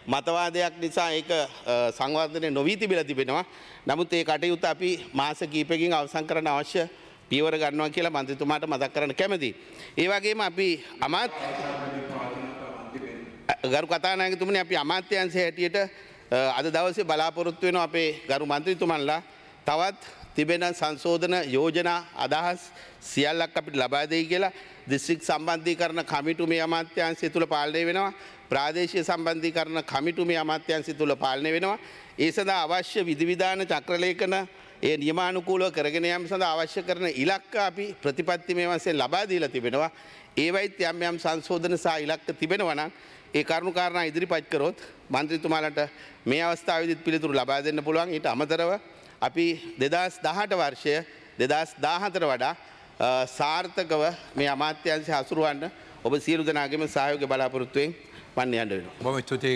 මතවාදයක් නිසා ඒක සංවර්ධනය නොවී තිබිලා තිබෙනවා. නමුත් ඒ කටයුත්ත අපි මාස කිහිපයකින් අවසන් කරන්න අවශ්‍ය පියවර ගන්නවා කියලා මන්ත්‍රීතුමාට මතක් කරන්න කැමතියි. ඒ වගේම අපි අමාත්‍ය ගරු කතානායකතුමනි අපි අමාත්‍යංශයේ හැටියට අද දවසේ බලාපොරොත්තු වෙනවා අපේ ගරු මන්ත්‍රීතුමන්ලා තවත් තිබෙන සංශෝධන යෝජනා අදහස් සියල්ලක් අපිට ලබා දෙයි කියලා දිස්ත්‍රික් සම්බන්ධීකරණ කමිටු මේ අමාත්‍යාංශය තුල පාලනය වෙනවා. ප්‍රාදේශීය සම්බන්ධීකරණ කමිටු මේ අමාත්‍යාංශය තුල පාලනය වෙනවා. ඒ සඳහා අවශ්‍ය විධිවිධාන චක්‍රලේඛන ඒ නියමානුකූලව කරගෙන යාම සඳහා අවශ්‍ය කරන ඉලක්ක අපි ප්‍රතිපත්තිමය වශයෙන් ලබා දීලා තිබෙනවා. ඒවයිත් යම් යම් සංශෝධන සහ ඉලක්ක තිබෙනවා නම් ඒ කරුණු කාරණා ඉදිරිපත් කරොත් මන්ත්‍රීතුමාලට මේ අවස්ථාවේදීත් පිළිතුරු ලබා දෙන්න පුළුවන්. ඊට අමතරව අපි දෙදහස් දහඅට වර්ෂය දෙදහස් දාහතර වඩා සාර්ථකව මේ අමාත්‍යාංශය හසුරුවන්න ඔබ සියලු දෙනාගේම සහයෝගය බලාපොරොත්තුෙන් මන් යන්න වෙනවා. බොහොම ස්තුතියි